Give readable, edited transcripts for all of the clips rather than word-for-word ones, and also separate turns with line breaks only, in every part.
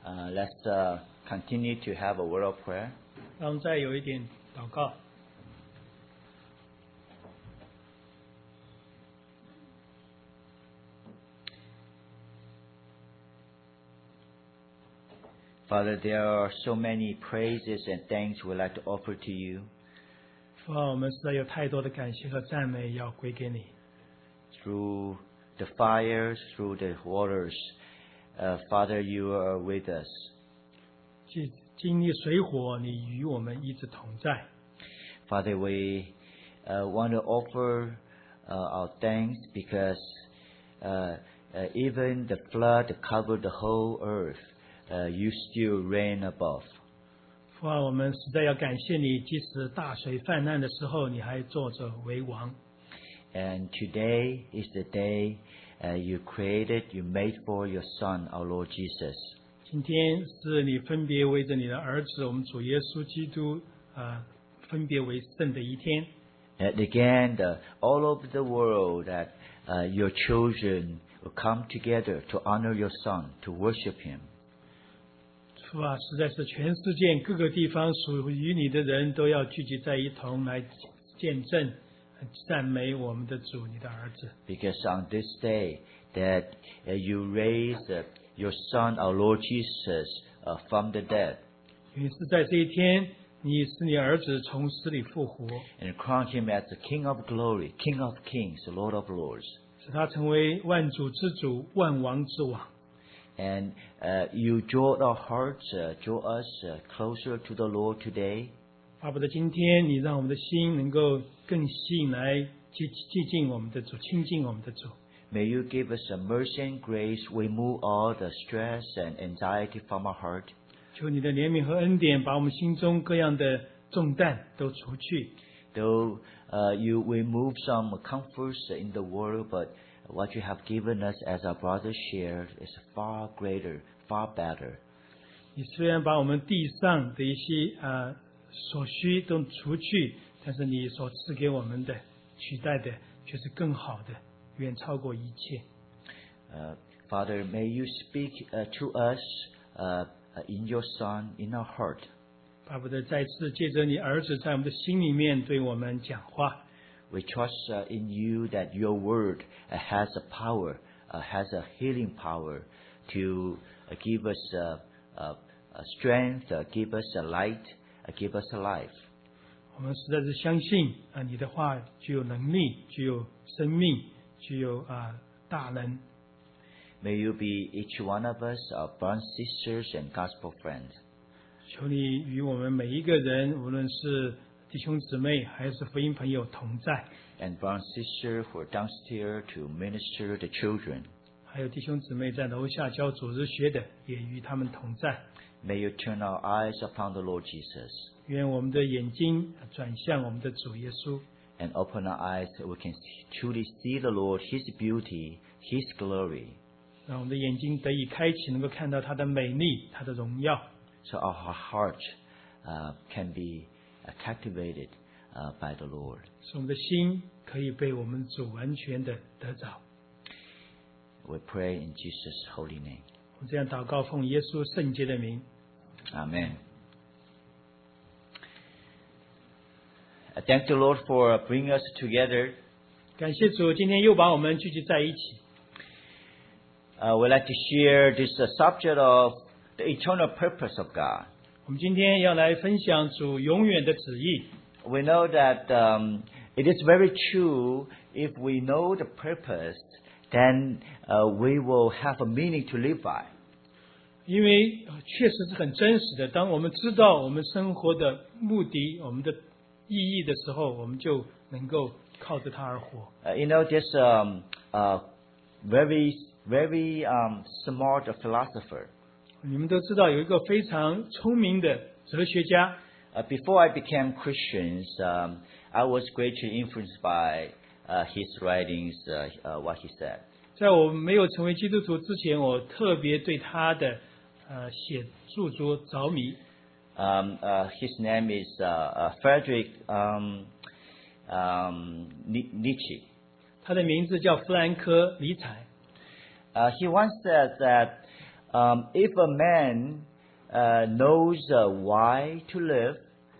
Let's continue to have a word of prayer.
让我们再有一点祷告。
Father, there are so many praises and thanks we'd like to offer to you.
父啊，我们实在有太多的感谢和赞美要归给你。
Through the fires, through the waters, Father, you are with us.
经历水火，你与我们一直同在。
Father, we want to offer our thanks because even the flood covered the whole earth. You still reign above.
父啊，我们实在要感谢你，即使大水泛滥的时候，你还坐着为王。
And today is the day you created, you made for your Son, our Lord Jesus.
今天是你分别为着你的儿子，我们主耶稣基督分别为圣的一天。
And again, all over the world, that your children will come together to honor your Son, to worship Him.
父啊，实在是全世界各个地方属于你的人都要聚集在一同来见证、赞美我们的主，你的儿子。
Because on this day that you raised your Son, our Lord Jesus, from the dead.
因为是在这一天，你使你儿子从死里复活，
And crowned Him as the King of glory, King of kings, Lord of lords.
使他成为万主之主、万王之王。
And you draw our hearts, draw us closer to the Lord today.
巴不得今天你让我们的心能够更吸引来接近我们的主，亲近我们的主。
May you give us a mercy and grace, remove all the stress and anxiety from our heart.
求你的怜悯和恩典，把我们心中各样的重担都除去。
Though you remove some comforts in the world, but what you have given us as our brothers shared is far greater, far better.
你虽然把我们地上的一些所需都除去，但是你所赐给我们的取代的却是更好的，远超过一切。
Father, may you speak to us in your Son, in our heart.
巴不得再次借着你儿子在我们的心里面对我们讲话。
We trust in you that your word has a power, has a healing power to give us strength, give us a light, give us a life.
我们实在是相信你的话具有能力，具有生命，具有大能。
May you be each one of us, our brothers, sisters, and gospel friends.
求你与我们每一个人，无论是弟兄姊妹还是福音朋友同在。
And brothers and sisters who are downstairs to minister to children.
还有弟兄姊妹在楼下教主日学的，也与他们同在。
May you turn our eyes upon the Lord Jesus.
愿我们的眼睛转向我们的主耶稣。
And open our eyes so we can truly see the Lord, His beauty, His glory.
让我们的眼睛得以开启，能够看到他的美丽，他的荣耀。
So our heart can be captivated by the Lord.
使我们的心可以被我们主完全的得着。
We pray in Jesus' holy name.
我们这样祷告，奉耶稣圣洁的名。
Amen. I thank the Lord for bringing us together.
感谢主，今天又把我们聚集在一起。
We'd like to share this subject of the eternal purpose of God.
我们今天要来分享主永远的旨意。
We know that it is very true. If we know the purpose, then we will have a meaning to live by.
因为确实是很真实的，当我们知道我们生活的目的、我们的意义的时候，我们就能够靠着它而活。
You know, this very smart philosopher.
你们都知道有一个非常聪明的哲学家。
Before I became Christians, I was greatly influenced by his writings, what he said.
在我没有成为基督徒之前，我特别对他的写著作着迷。
His name is Friedrich Nietzsche.
他的名字叫弗兰科·尼采。
He once said that If a man knows why to live,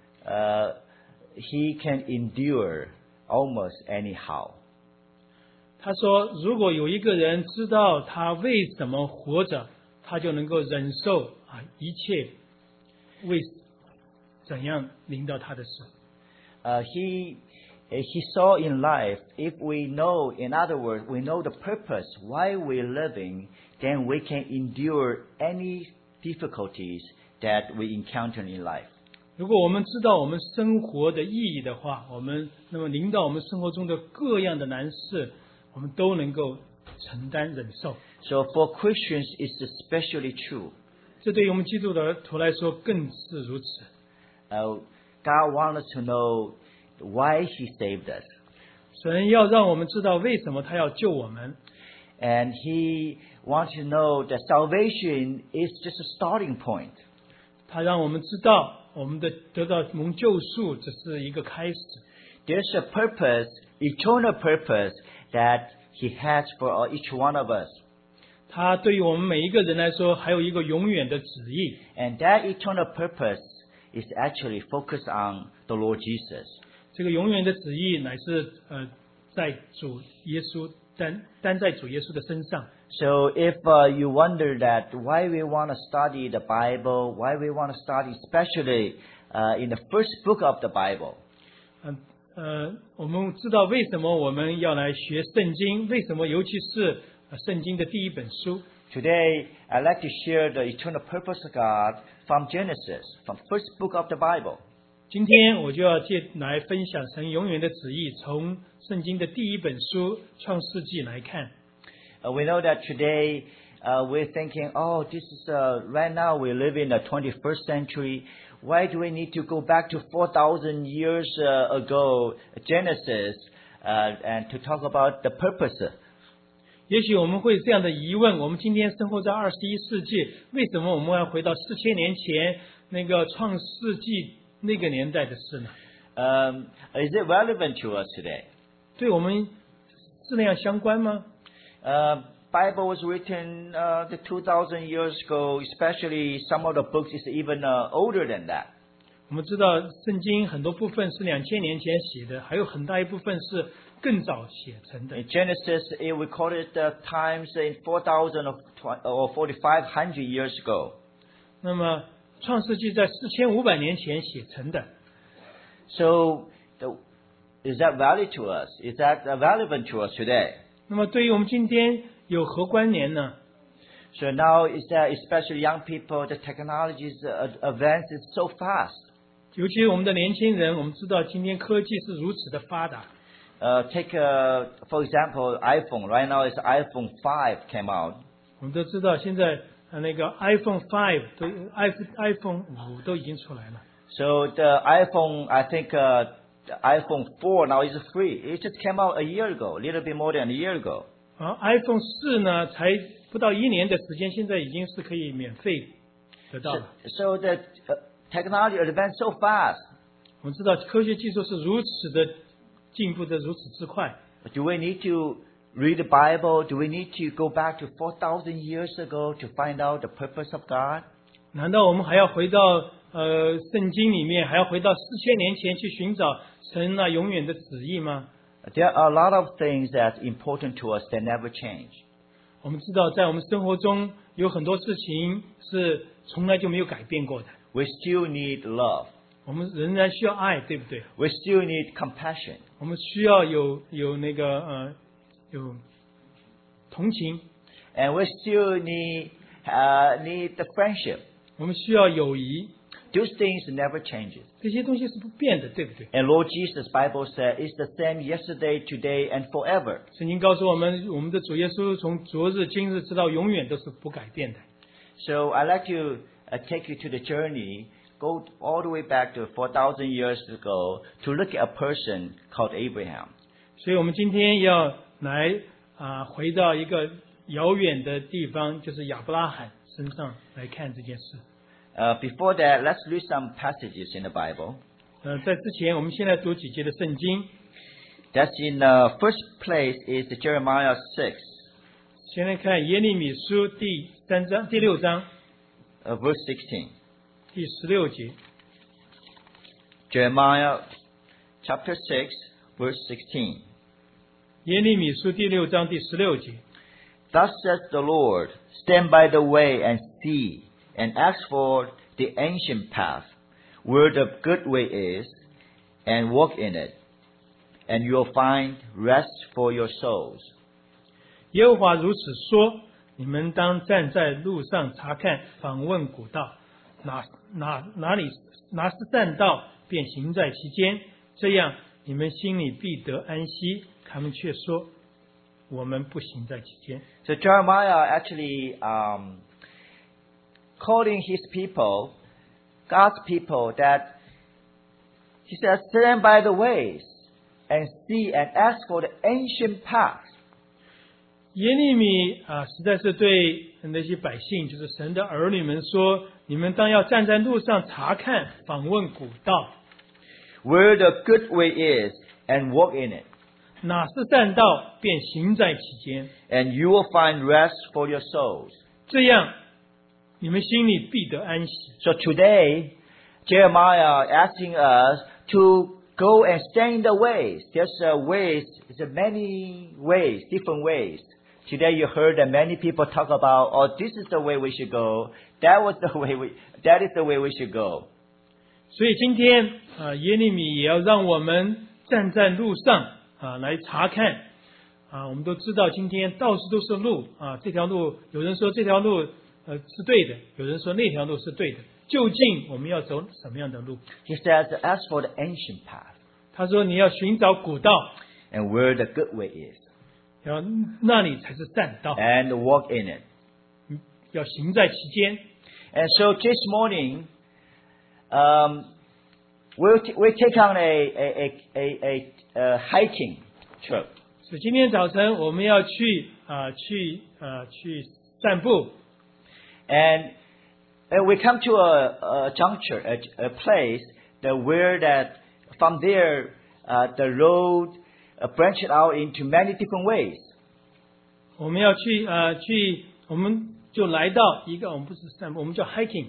he can endure almost anyhow.
他说，如果有一个人知道他为什么活着，他就能够忍受一切为怎样临到他的事。
He saw in life, if we know, in other words, we know the purpose why we're living, then we can endure any difficulties that we encounter in life.
如果我们知道我们生活的意义的话，那么临到我们生活中的各样的难事，我们都能够承担忍受。
So for Christians, it's especially true.
这对于我们基督徒来说更是如此。
God wants us to know why He saved us.
神要让我们知道为什么他要救我们。
And He wants to know that salvation is just a starting point.
他让我们知道我们的得到蒙救赎只是一个开始。
There's a purpose, eternal purpose that He has for each one of us.
他对于我们每一个人来说还有一个永远的旨意。
And that eternal purpose is actually focused on the Lord Jesus.
这个永远的旨意乃是在主耶稣担在主耶稣的身上。
So if you wonder that why we want to study the Bible, why we want to study especially in the first book of the Bible.
我们知道为什么我们要来学圣经，为什么尤其是圣经的第一本书。
Today, I'd like to share the eternal purpose of God from Genesis, from first book of the Bible.
今天我就要来分享神永远的旨意，从圣经的第一本书创世纪来看。
We know that today we're thinking, oh, this is right now we live in the 21st century. Why do we need to go back to 4,000 years ago, Genesis, and to talk about the purpose?
也许我们会这样的疑问：我们今天生活在21世纪，为什么我们要回到4000年前那个创世纪那个年代的事呢？
Is it relevant to us today?
对我们是那样相关吗？
Bible was written 2,000 years ago. Especially some of the books is even older than that.
我们知道圣经很多部分是2000年前写的，还有很大一部分是更早写成的。
In Genesis, it recorded the times in 4,000 or 4,500 years ago.
那么创世纪在4500年前写成的。
So, is that valid to us? Is that relevant to us today?
那么对于我们今天有何关联呢？
So now, is that especially young people, the technologies advances so fast.
尤其我们的年轻人，我们知道今天科技是如此的发达。
Take for example, iPhone. Right now, it's iPhone 5 came out.
我们都知道现在那个 iPhone 5 iPhone 5都已经出来了。
So the iPhone, I think the iPhone 4 now is free. It just came out a year ago, a little bit more than a year ago.
iPhone 4呢，才不到1年的时间，现在已经是可以免费得到了。
So the technology advanced so fast.
我们知道科学技术是如此的进步的如此之快。
Do we need to read the Bible? Do we need to go back to 4,000 years ago to find out the purpose of God?
难道我们还要回到圣经里面，还要回到4000年前去寻找神那永远的旨意吗？
There are a lot of things that's important to us that never change.
我们知道，在我们生活中有很多事情是从来就没有改变过的。
We still need love.
我们仍然需要爱，对不对？
We still need compassion.
我们需要有那个有同情，
And we still need the friendship.
我们需要友谊，
Those things never changes.
这些东西是不变的，对不对？
And Lord Jesus, Bible said, is the same yesterday, today, and forever.
圣经告诉我们，我们的主耶稣从昨日、今日直到永远都是不改变的。
So I'd like to take you to the journey, go all the way back to 4,000 years ago to look at a person called Abraham.
所以我们今天要来回到一个遥远的地方，就是亚伯拉罕身上来看这件事。
Before that, let's read some passages in the Bible.
在之前，我们先来读几节的圣经。
That's in first place is Jeremiah 6.
先来看耶利米书第第六章
verse 16.
第16节，
Jeremiah chapter 6, verse 16.
耶利米书第6章第16节。
Thus says the Lord, stand by the way and see, and ask for the ancient path, where the good way is, and walk in it, and you will find rest for your souls.
耶和华如此说：你们当站在路上查看，访问古道，哪是善道，便行在其间，这样你们心里必得安息。他们却说：我们不行在其间。
So Jeremiah actually calling his people, God's people, that he says, stand by the ways and see and ask for the ancient path.
耶利米实在是对那些百姓，就是神的儿女们说：你们当要站在路上查看，访问古道，
Where the good way is, and walk in it.
哪是善道，便行在其间，
And you will find rest for your souls.
这样你们心里必得安息。
So today, Jeremiah asking us to go and stand in the ways. There's ways, there's many ways, different ways. Today you heard that many people talk about, oh, this is the way we should go. That is the way we should go.
所以今天耶利米也要让我们站在路上来查看我们都知道今天到处都是路这条路有人说这条路是对的，有人说那条路是对的，究竟我们要走什么样的路？
He says, ask for the ancient path
他说你要寻找古道，
and where the good way is,
要那里才是善道，
and walk in it.
要行在其间。
And so this morning, we'll take on a hiking trip.
所以今天早晨我们要去散步，
And we come to a juncture, a place where that from there the road branched out into many different ways.
我们要我们就来到一个，我们不是散步，我们叫 hiking，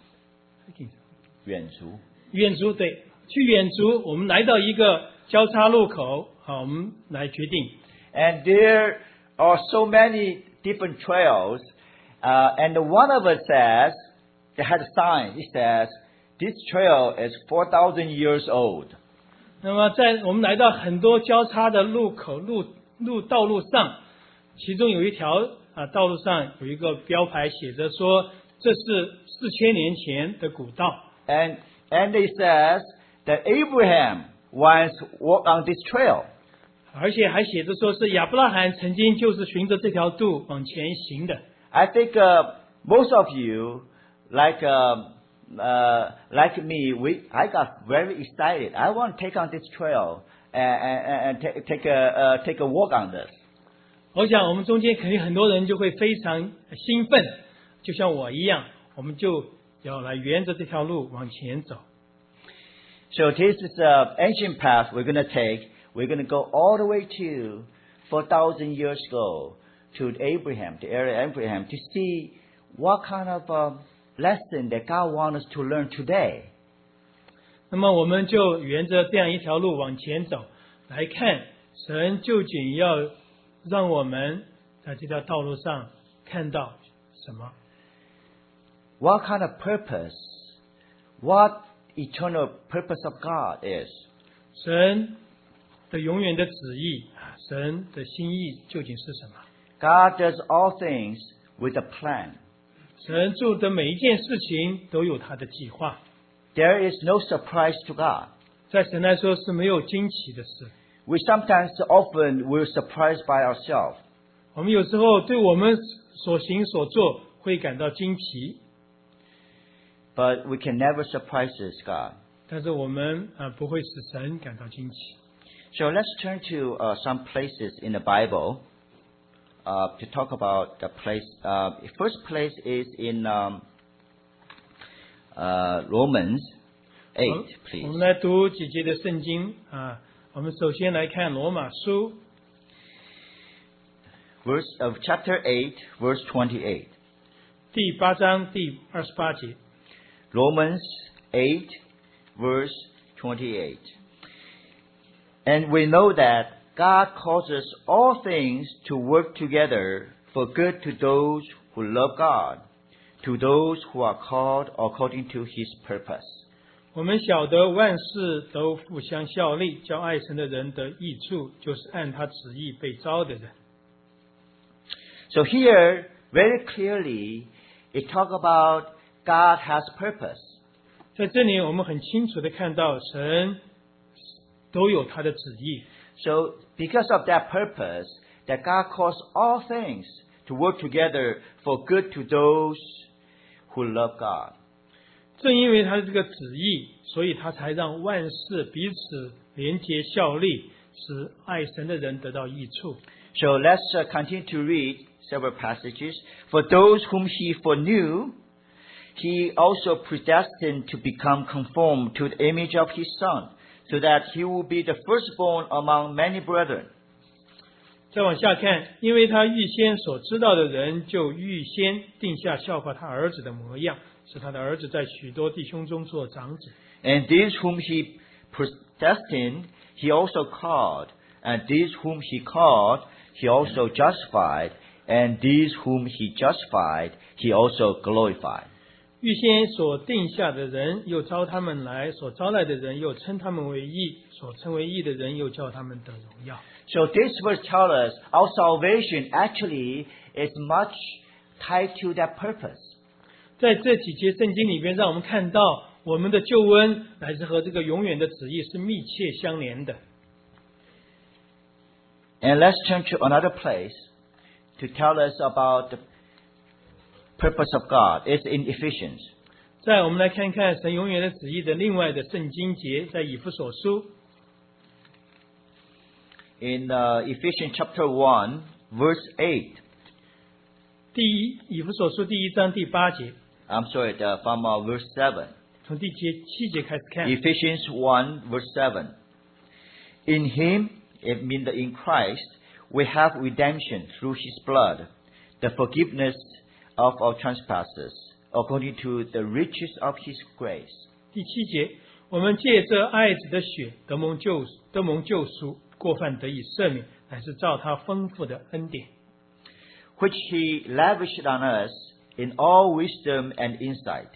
远足。
远足，对，去远足，我们来到一个交叉路口，我们来决定。
And there are so many different trails, and one of it says, they had a sign, it says, this trail is 4,000 years old.
那么我们来到很多交叉的路口道路上，其中有一条道路上有一个标牌写着说，这是4000年前的古道。
And it says that Abraham once walked on this trail.
而且还写着说是亚伯拉罕曾经就是循着这条路往前行的。
I think most of you, like me, I got very excited. I want to take on this trail and take a walk on this.
我想我们中间肯定很多人就会非常兴奋，就像我一样，我们就要来沿着这条路往前走。
So this is an ancient path we're going to take. We're going to go all the way to 4,000 years ago to Abraham, the area of Abraham, to see what kind of lesson that God wants us to learn today.
那么我们就沿着这样一条路往前走，来看神究竟要让我们在这条道路上看到什么。
What kind of purpose, what eternal purpose of God is.
神的永远的旨意，神的心意究竟是什么？
God does all things with a plan.
神做的每一件事情都有他的计划，
There is no surprise to God.
在神来说是没有惊奇的事。
We sometimes often we're surprised by ourselves.
我们有时候对我们所行所做会感到惊奇，
But we can never surprise God.
但是我们不会使神感到惊奇。
So let's turn to some places in the Bible to talk about the place. First place is in Romans 8,
我
please.
们来读几节的圣经我们首先来看罗马书
Chapter 8, verse 28.
第8章第28节。
Romans 8, verse 28. And we know that God causes all things to work together for good to those who love God, to those who are called according to His purpose.
我们晓得万事都互相效力，叫爱神的人得益处，就是按他旨意被招的人。
So here, very clearly, it talks about God has purpose.
在这里我们很清楚的看到神都有他的旨意。
So because of that purpose, that God calls all things to work together for good to those who love God.
正因为他的这个旨意，所以他才让万事彼此连结效力，使爱神的人得到益处。
So let's continue to read several passages. For those whom He foreknew, He also predestined to become conformed to the image of His Son, so that He will be the firstborn among many brethren.
再往下看，因为他预先所知道的人，就预先定下效法他儿子的模样，使他的儿子在许多弟兄中做长子。
And these whom He predestined, He also called. And these whom He called, He also justified. And these whom He justified, He also glorified.
预先所定下的人，又招他们来；所招来的人，又称他们为义；所称为义的人，又叫他们得荣耀。
So this verse tells us our salvation actually is much tied to that purpose.
在这几节圣经里边，让我们看到我们的救恩乃是和这个永远的旨意是密切相连的。
And let's turn to another place to tell us about the purpose of God. It's in Ephesians.
再我们来看看神永远的旨意的另外的圣经节，在以弗所书。
In Ephesians chapter 1, verse 8.
以弗所书第1章第8节，
I'm sorry, from verse 7.
从第7节开始看。
Ephesians 1, verse 7. In Him, it means in Christ, we have redemption through His blood, the forgiveness of our trespasses, according to the riches of His grace.
第7节，我们借着爱子的血得蒙救赎，过犯得以赦免，乃是照他丰富的恩典，
which He lavished on us in all wisdom and insight.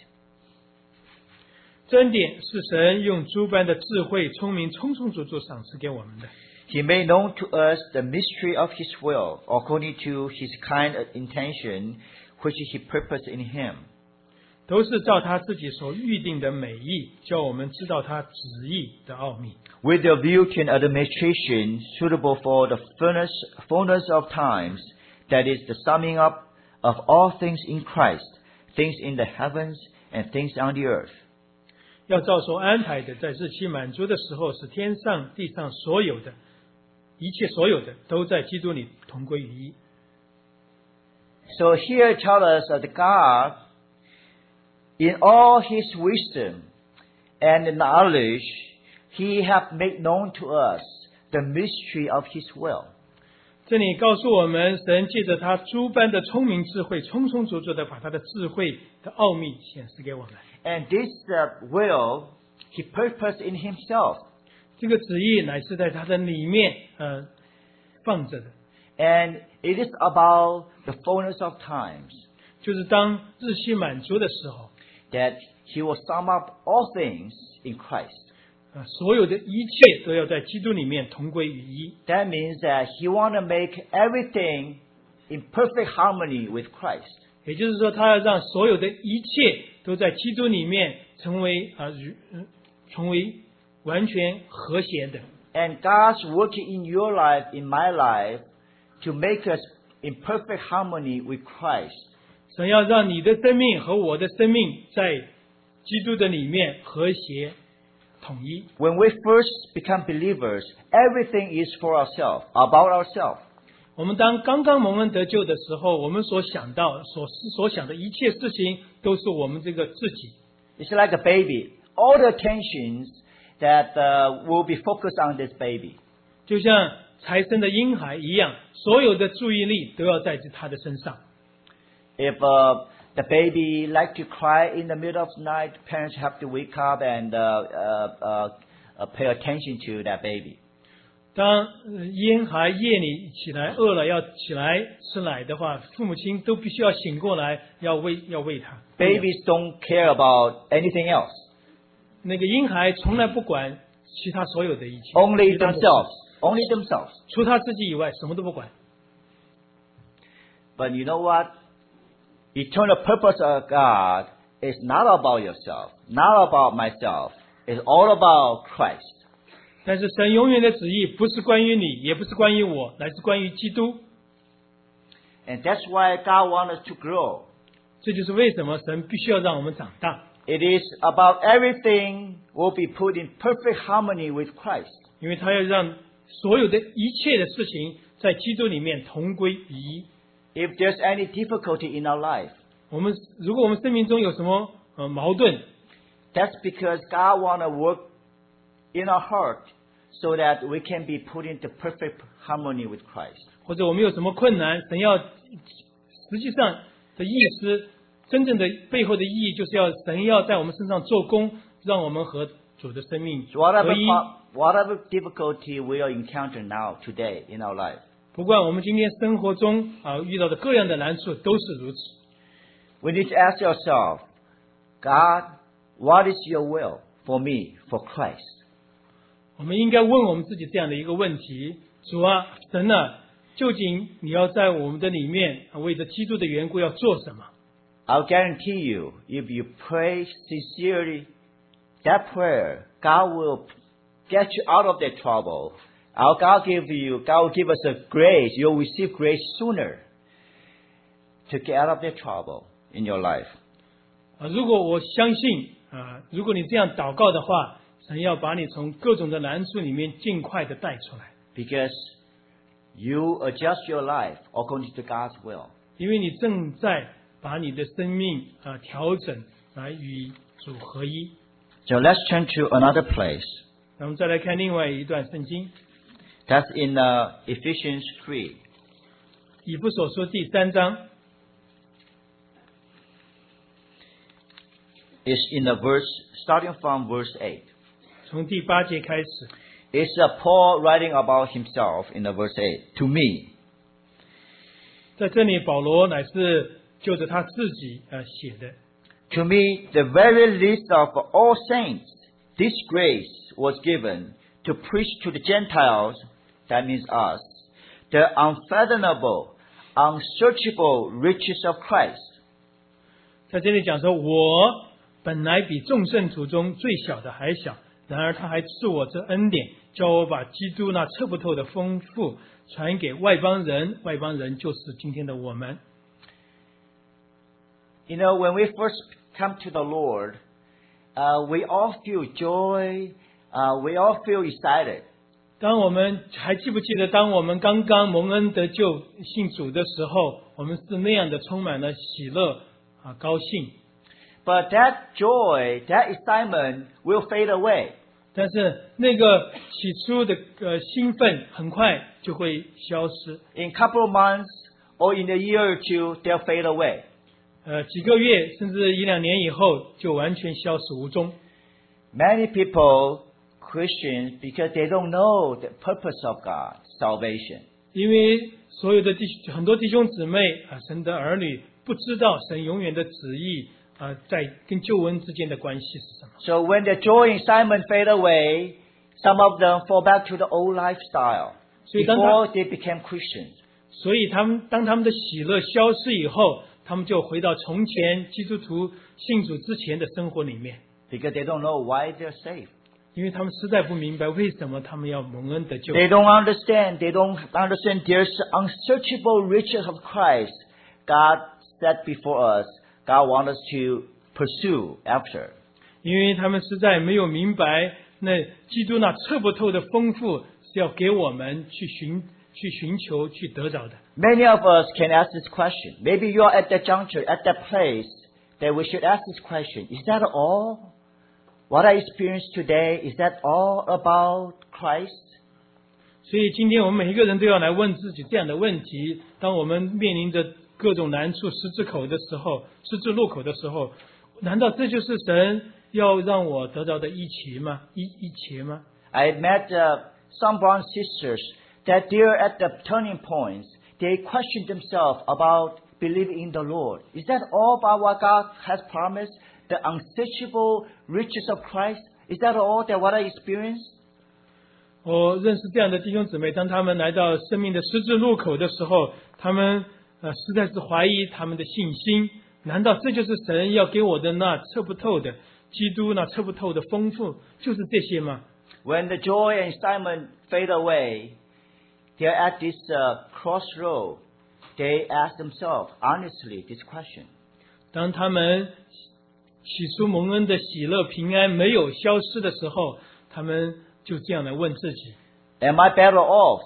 这恩典是神用诸般的智慧、聪明、充充足足赏赐给我们的。
He made known to us the mystery of His will, according to His kind intention, which He purposed in Him.
都是照他自己所预定的美意，叫我们知道他旨意的奥秘。
With a view to an administration suitable for the fullness of times, that is the summing up of all things in Christ, things in the heavens and things on the earth.
要照所安排的，在日期满足的时候，使天上地上所有的一切所有的，都在基督里同归于一。
So here it tells us that God, in all His wisdom and knowledge, He hath made known to us the mystery of His will.
这里告诉我们，神借着他诸般的聪明智慧，充充足足的把他的智慧的奥秘显示给我们。
And this will, He purposed in Himself.
这个旨意乃是在他的里面放着的。
And it is about the fullness of times.
就是当日期满足的时候，
That He will sum up all things in Christ.
所有的一切都要在基督里面同归于一。
That means that He want to make everything in perfect harmony with Christ.
也就是说，他要让所有的一切都在基督里面成为完全和谐的。
And God's working in your life, in my life, to make us in perfect harmony with Christ.
神要让你的生命和我的生命在基督的里面和谐统一。
When we first become believers, everything is for ourselves, about ourselves.
我们当刚刚蒙恩得救的时候，我们所想的一切事情，都是我们这个自己。
It's like a baby. All the attentions that will be focused on this baby.
就像才生的婴孩一样，所有的注意力都要在他的身上。
If the baby like to cry in the middle of the night, parents have to wake up and pay attention to that baby.
当婴孩夜里起来饿了要起来吃奶的话，父母亲都必须要醒过来，要喂他。
Babies don't care about anything else.
那个婴孩从来不管其他所有的一切
Only
其他的事
only themselves.
除他自己以外什么都不管。
But you know what? Eternal purpose of God is not about yourself, not about myself. It's all about Christ.
但是神永远的旨意不是关于你，也不是关于我，乃是关于基督。
And that's why God wants us to grow.
这就是为什么神必须要让我们长大，
It is about everything will be put in perfect harmony with Christ.
因为他要让所有的一切的事情在基督里面同归于一。
If there's any difficulty in our life,
如果我们生命中有什么矛盾，
that's because God wants to work in our heart so that we can be put into perfect harmony with Christ.
或者我们有什么困难，神要实际上的意思，真正的背后的意义就是神要在我们身上做工，让我们和主的生命
Whatever,
合一。
whatever difficulty we are encountering now, today, in our life,
不管我们今天生活中遇到的各样的难处都是如此。
we need to ask ourselves, God, what is your will for me, for Christ?
我们应该问我们自己这样的一个问题：主啊，神啊，究竟你要在我们的里面为着基督的缘故要做什么？
I'll guarantee you, if you pray sincerely, that prayer, God will get you out of that trouble. God will give us a grace. You'll receive grace sooner to get out of that trouble in your life.
如果我相信如果你这样祷告的话，神要把你从各种的难处里面尽快的带出来，
Because you adjust your life according to God's will.
因为你正在把你的生命调整来与主合一。
So let's turn to another place.
那我们再来看另外一段圣经，
That's in Ephesians 3.
以弗所书第3章，
It's in the verse, starting from verse 8.
从第8节开始。
It's Paul writing about himself in the verse 8. To me.
在这里，保罗乃是就着他自己写的。
To me, the very least of all saints, this grace was given to preach to the Gentiles, that means us, the unfathomable, unsearchable riches of Christ.
在这里讲说，我本来比众圣徒中最小的还小，然而他还赐我这恩典，叫我把基督那测不透的丰富传给外邦人，外邦人就是今天的我们。
You know, when we first come to the Lord, we all feel joy, we all feel excited.
当我们还记不记得，当我们刚刚蒙恩得救信主的时候，我们是那样的充满了喜乐高兴。
But that joy, that excitement will fade away.
但是那个起初的兴奋很快就会消失，
In a couple of months or in a year or two, they'll fade away.
几个月甚至1-2年以后就完全消失无踪。
Many people, Christians, because they don't know the purpose of God, salvation.
因为所有的很多弟兄姊妹神的儿女不知道神永远的旨意在跟救恩之间的关系是什么。
So when the joy and excitement fade away, some of them fall back to the old lifestyle
所以当
before they became Christians.
所以当他们的喜乐消失以后，他们就回到从前基督徒信主之前的生活里面，
Because they don't know why they're saved.
因为他们实在不明白为什么他们要蒙恩得救。
They don't understand there's unsearchable riches of Christ God set before us. God wants us to pursue after.
因为他们实在没有明白，那基督那测不透的丰富是要给我们去寻求、去得着的。
Many of us can ask this question. Maybe you are at that juncture, at that place, that we should ask this question. Is that all? What I experienced today, is that all about Christ?
所以今天我们每一个人都要来问自己这样的问题：当我们面临着各种难处、十字路口的时候，难道这就是神要让我得到的一切吗？ 一切吗？
I met some brothers and sisters that they're at the turning points. They question themselves about believing in the Lord. Is that all about what God has promised? The unsearchable riches of Christ? Is that all that what I experienced?
我认识这样的弟兄姊妹，当他们来到生命的十字路口的时候，他们实在是怀疑他们的信心。难道这就是神要给我的那测不透的基督那测不透的丰富，就是这些吗？
When the joy and excitement fade away, they're at this crossroad. They ask themselves honestly this question.
当他们起初蒙恩的喜乐平安没有消失的时候，他们就这样来问自己
Am I better off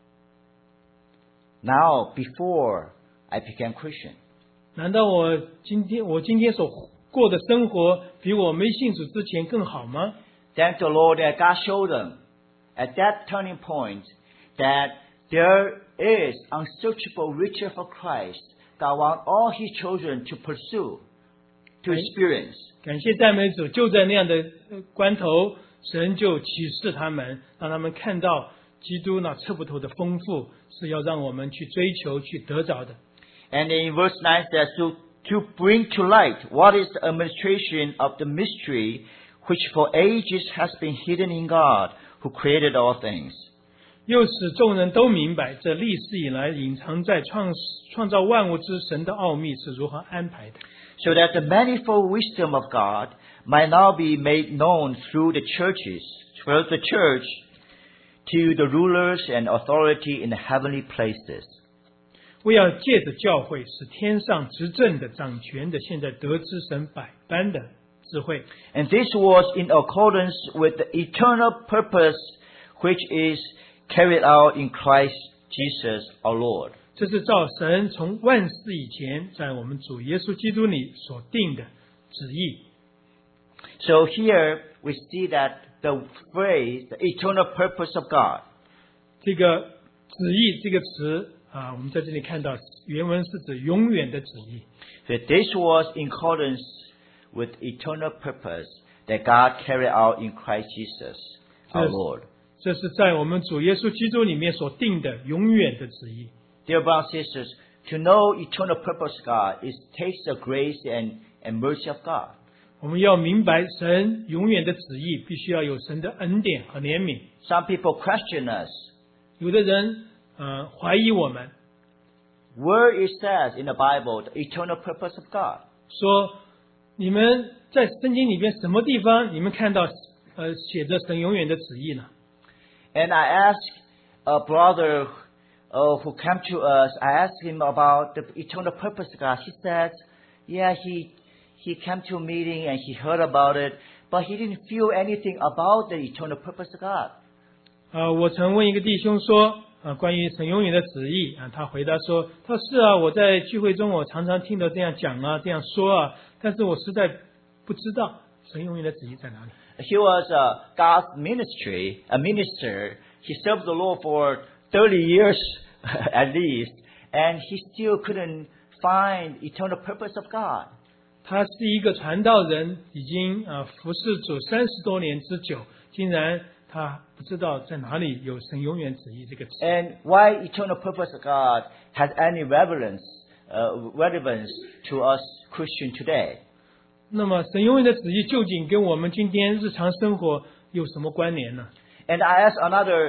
now before I became Christian?
难道我今天所过的生活比我没信主之前更好吗？
Thank the Lord that God showed them at that turning point that there is unsearchable riches of Christ. God wants all His children to pursue, to experience.
感谢赞美主，就在那样的关头，神就启示他们，让他们看到基督那测不透的丰富，是要让我们去追求、去得着的。
And in verse 9 says, to bring to light what is the administration of the mystery which for ages has been hidden in God, who created all things.
又使众人都明白，这历史以来隐藏在创造万物之神的奥秘是如何安排的。
So that the manifold wisdom of God might now be made known through the church to the rulers and authority in the heavenly places.
为要借着教会，使天上执政的、掌权的，现在得知神百般的智慧。
And this was in accordance with the eternal purpose which is carried out in Christ Jesus our Lord.
这是照神从万世以前在我们主耶稣基督里所定的旨意。
So here we see that the phrase, the eternal purpose of God.
这个旨意这个词我们在这里看到原文是指永远的旨意。
So this was in accordance with eternal purpose that God carried out in Christ Jesus our Lord.
这是在我们主耶稣基督里面所定的永远的旨意。
Dear brothers and sisters, to know eternal purpose of God, it takes the grace and mercy of God.
我们要明白神永远的旨意，必须要有神的恩典和怜悯。
Some people question us.
有的人怀疑我们，
Where it says in the Bible the eternal purpose of God?
说你们在圣经里边什么地方你们看到写着神永远的旨意呢？
And I asked a brother who came to us, I asked him about the eternal purpose of God. He said, yeah, he came to a meeting and he heard about it, but he didn't feel anything about the eternal purpose of God.
我曾问一个弟兄说关于神永远的旨意他回答说，他说是啊，我在聚会中我常常听到这样讲这样说但是我实在不知道神永远的旨意在哪里。
He was God's a minister. He served the Lord for 30 years at least, and he still couldn't find eternal purpose of God.
他是一个传道人，已经服侍主30多年之久，竟然他不知道在哪里有神永远旨意这个词。
And why eternal purpose of God has any relevance to us Christians today?
那么神永远的旨意究竟跟我们今天日常生活有什么关联呢？
And I asked another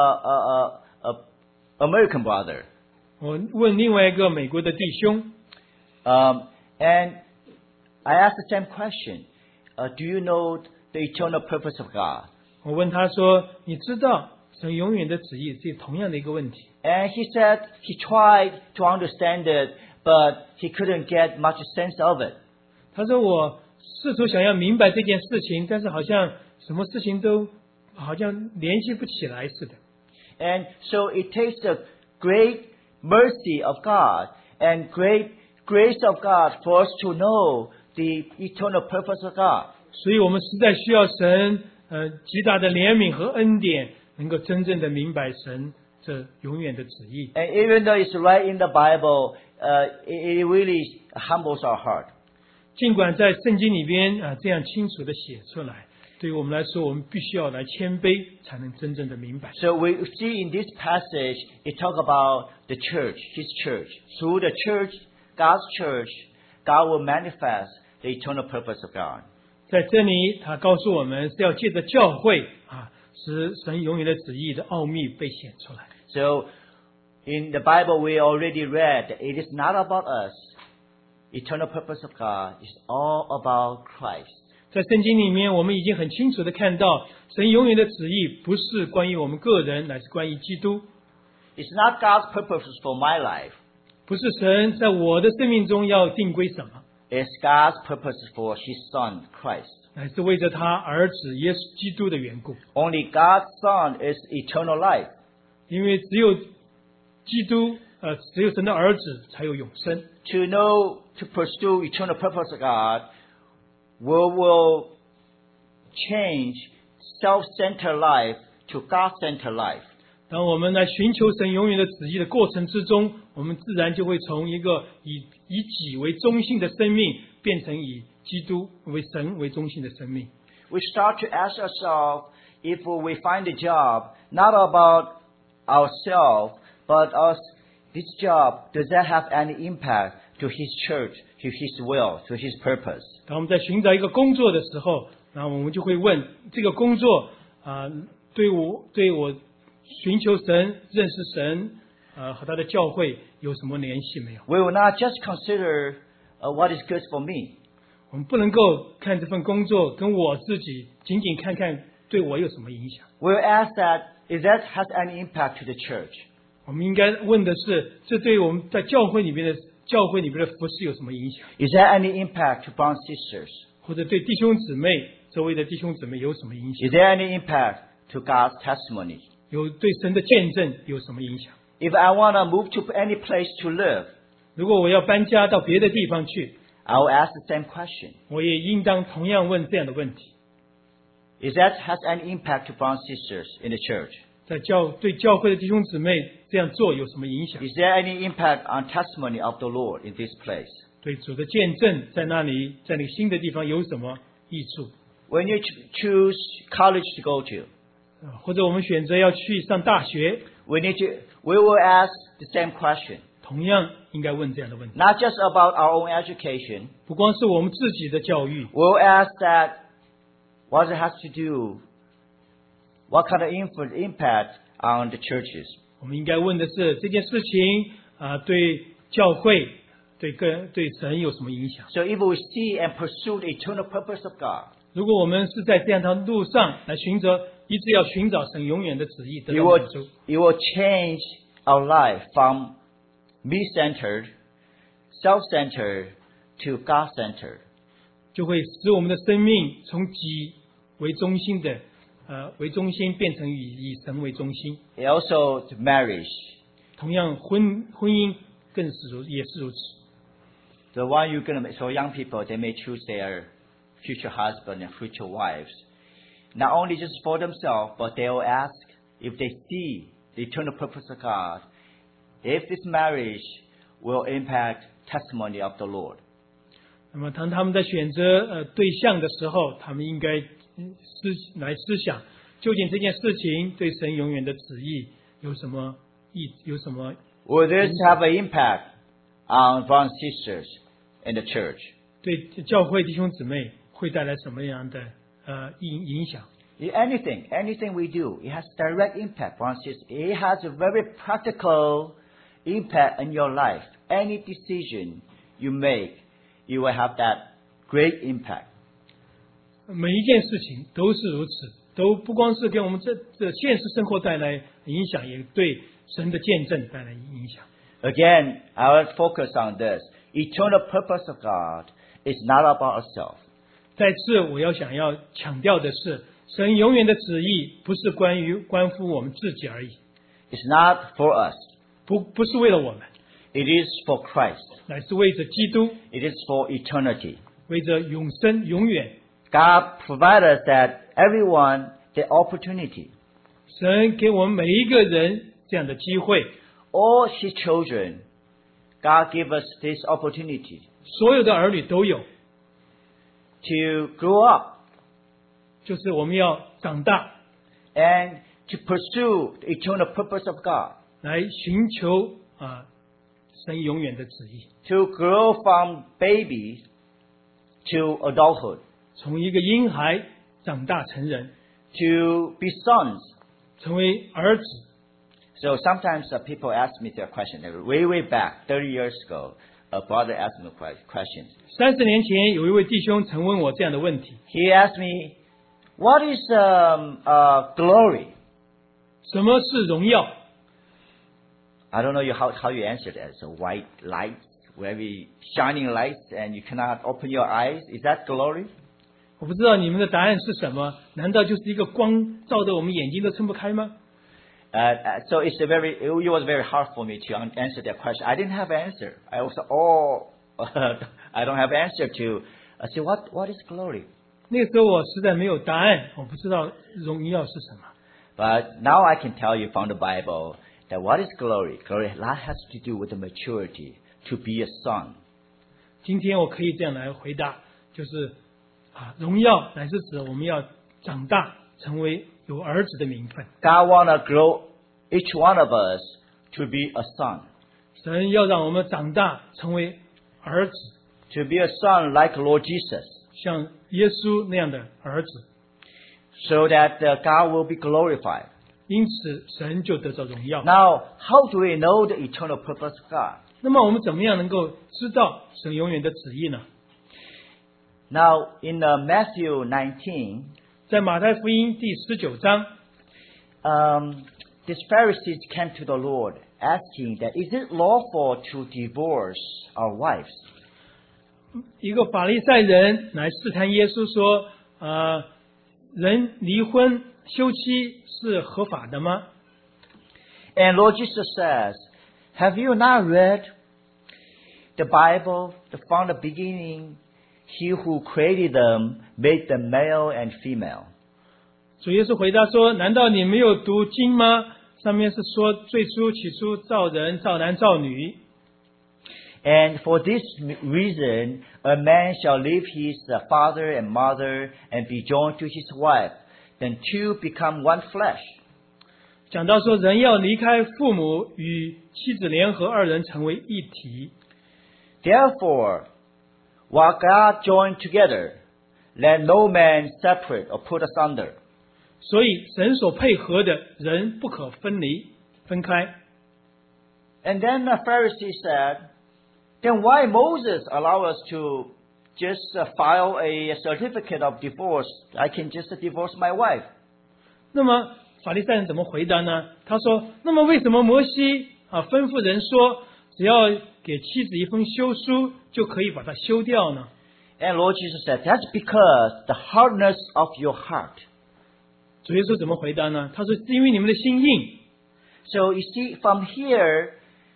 American brother.
我问另外一个美国的弟兄，
And I asked the same question. Do you know the eternal purpose of God?
我问他说：“你知道神永远的旨意？”这同样的一个问题。
And he said he tried to understand it, but he couldn't get much sense of it.
他说：“我试图想要明白这件事情，但是好像什么事情都好像联系不起来似的。”
And so it takes the great mercy of God and great grace of God for us to know the eternal purpose of God.
所以我们实在需要神极大的怜悯和恩典，能够真正的明白神这永远的旨意。
And even though it's right in the Bible, it really humbles our heart.
尽管在圣经里边这样清楚的写出来，对于我们来说，我们必须要来谦卑，才能真正的明白。
So we see in this passage, it talks about the church, His church. Through the church, God's church, God will manifest the eternal purpose of God.
在这里，他告诉我们是要借着教会使神永远的旨意的奥秘被显出来。
So in the Bible, we already read that it is not about us. Eternal purpose of God is all about Christ.
在圣经里面，我们已经很清楚的看到，神永远的旨意不是关于我们个人，乃是关于基督。
It's not God's purposes for my life.
不是神在我的生命中要定规什么，
It's God's purposes for His Son, Christ.
乃是为着他儿子耶稣基督的缘故。
Only God's Son is eternal life.
因为只有基督，只有神的儿子才有永生。
To know, to pursue eternal purpose of God, will change self-centered life to God-centered life.
当我们来寻求神永远的旨意的过程之中，我们自然就会从一个以己为中心的生命，变成以基督为神为中心的生命。
We start to ask ourselves if we find a job not about ourselves, but this job, does that have any impact to His church, to His will, to His purpose?
当我们在寻找一个工作的时候，那我们就会问这个工作对我寻求神、认识神和他的教会有什么联系没有？
We will not just consider what is good for me.
我们不能够看这份工作跟我自己仅仅看看对我有什么影响。
We will ask that if that has any impact to the church.
我们应该问的是，这对我们在教会里面的服事有什么影响？
Is there any impact to brothers and sisters?
或者对弟兄姊妹、周围的弟兄姊妹有什么影响？
Is there any impact to God's testimony?
有对神的见证有什么影响？
If I want to move to any place to live,
如果我要搬家到别的地方去，
I will ask the same question.
我也应当同样问这样的问题。
Is that has any impact to brothers and sisters in the church?
对教会的弟兄姊妹这样做有什么影响？
Is there any impact on testimony of the Lord in this place?
对主的见证在那里，在那个新的地方有什么益处？
When you choose college to go to,
或者我们选择要去上大学，
we will ask the same question.
同样应该问这样的问题。
Not just about our own education.
不光是我们自己的教育，
We will ask that what it has to do, what kind of impact on the churches.
我们应该问的是这件事情对教会、对神有什么影响？
So if we see and pursue the eternal purpose of God,
如果我们是在这样的路上来一直要寻找神永远的旨意，得
it
到
will,
满足，
it will change our life from me-centered, self-centered to God-centered.
就会使我们的生命从己为中心变成以神为中心。
Also, marriage.
同样，婚姻也是如此。
The one you're going to make, so young people, they may choose their future husband and future wives. Not only just for themselves, but they will ask if they see the eternal purpose of God, if this marriage will impact testimony of the Lord.
那么，当他们在选择对象的时候，他们应该思想，究竟这件事情对神永远的旨意有什么
Will this have an impact on brothers and sisters in the church?
对教会弟兄姊妹会带来什么样的影响？
Anything we do, it has direct impact, brothers and sisters. It has a very practical impact in your life. Any decision you make, you will have that great impact.
每一件事情都是如此，都不光是给我们这现实生活带来影响，也对神的见证带来影响。
Again, I will focus on this. Eternal purpose of God is not about ourselves.
再次，我要强调的是，神永远的旨意不是关乎我们自己而已，
It's not for us.
不是为了我们，
It is for Christ.
乃是为着基督，
It is for eternity.
为着永生永远。
God provided us that everyone the opportunity.
神给我们每一个人这样的机会，
All His children, God gave us this opportunity
所有的儿女都有，
to grow up
就是我们要长大，
and to pursue the eternal purpose of God,
来寻求神永远的旨意，
to grow from baby to adulthood,
从一个婴孩长大成人，
to be sons.
成为儿子。
So sometimes people ask me the question, way back, 30 years ago, a brother asked me a question.
30年前，有一位弟兄曾问我这样的问题：
He asked me, what is glory?
什么是荣耀？
I don't know how you answered that. It's a white light, very shining light, and you cannot open your eyes. Is that glory?
我不知道你们的答案是什么？难道就是一个光照得我们眼睛都睁不开吗？
So it was very hard for me to answer that question. I didn't have an answer. I was, I don't have an answer to say what is glory?
那个时候我实在没有答案，我不知道荣耀是什么。
But now I can tell you from the Bible that what is glory? Glory has to do with the maturity, to be a son.
今天我可以这样来回答，就是荣耀乃是指我们要长大，成为有儿子的名分。
God wanna grow each one of us to be a son,
神要让我们长大，成为儿子，
to be a son like Lord Jesus,
像耶稣那样的儿子。
so that God will be glorified.
因此，神就得着荣耀。
Now, how do we know the eternal purpose of God?
那么，我们怎么样能够知道神永远的旨意呢？
Now, in Matthew 19,
在马太福音第19章，
these Pharisees came to the Lord asking that, is it lawful to divorce our wives?
一个法利赛人来试探耶稣说：“人离婚休妻是合法的吗？”
And Lord Jesus says, have you not read the Bible? From the beginning, He who created them made them male and female.
主耶稣回答说：“难道你没有读经吗？上面是说最初起初造人，造男造女。
And for this reason, a man shall leave his father and mother and be joined to his wife. Then two become one flesh.
讲到说人要离开父母，与妻子联合，二人成为一体。
Therefore, what God joined together, let no man separate or put asunder.
所以神所配合的人不可分离分开。
And then the Pharisees said, then why Moses allow us to just file a certificate of divorce? I can just divorce my wife.
那么法利赛人怎么回答呢？他说：“那么为什么摩西吩咐人说，只要给妻子一封休书，就可以把它休掉呢？”
And Lord Jesus said, that's because the hardness of your heart.
主耶稣怎么回答呢？他说：“是因为你们的心硬。”
So you see, from here,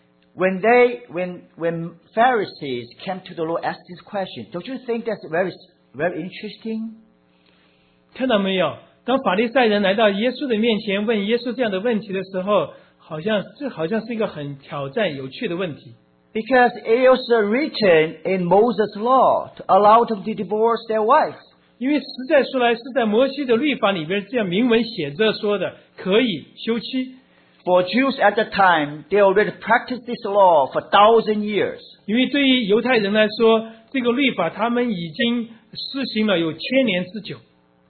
when Pharisees came to the Lord asked this question, don't you think that's very, very interesting?
看到没有？当法利赛人来到耶稣的面前问耶稣这样的问题的时候，好像是一个很挑战、有趣的问题。
Because it was written in Moses' law to allow them to divorce their wives.
因为实在说来，是在摩西的律法里边这样明文写着说的，可以休妻。
For Jews at the time, they already practiced this law for 1,000 years.
因为对于犹太人来说，这个律法他们已经施行了有1000年之久。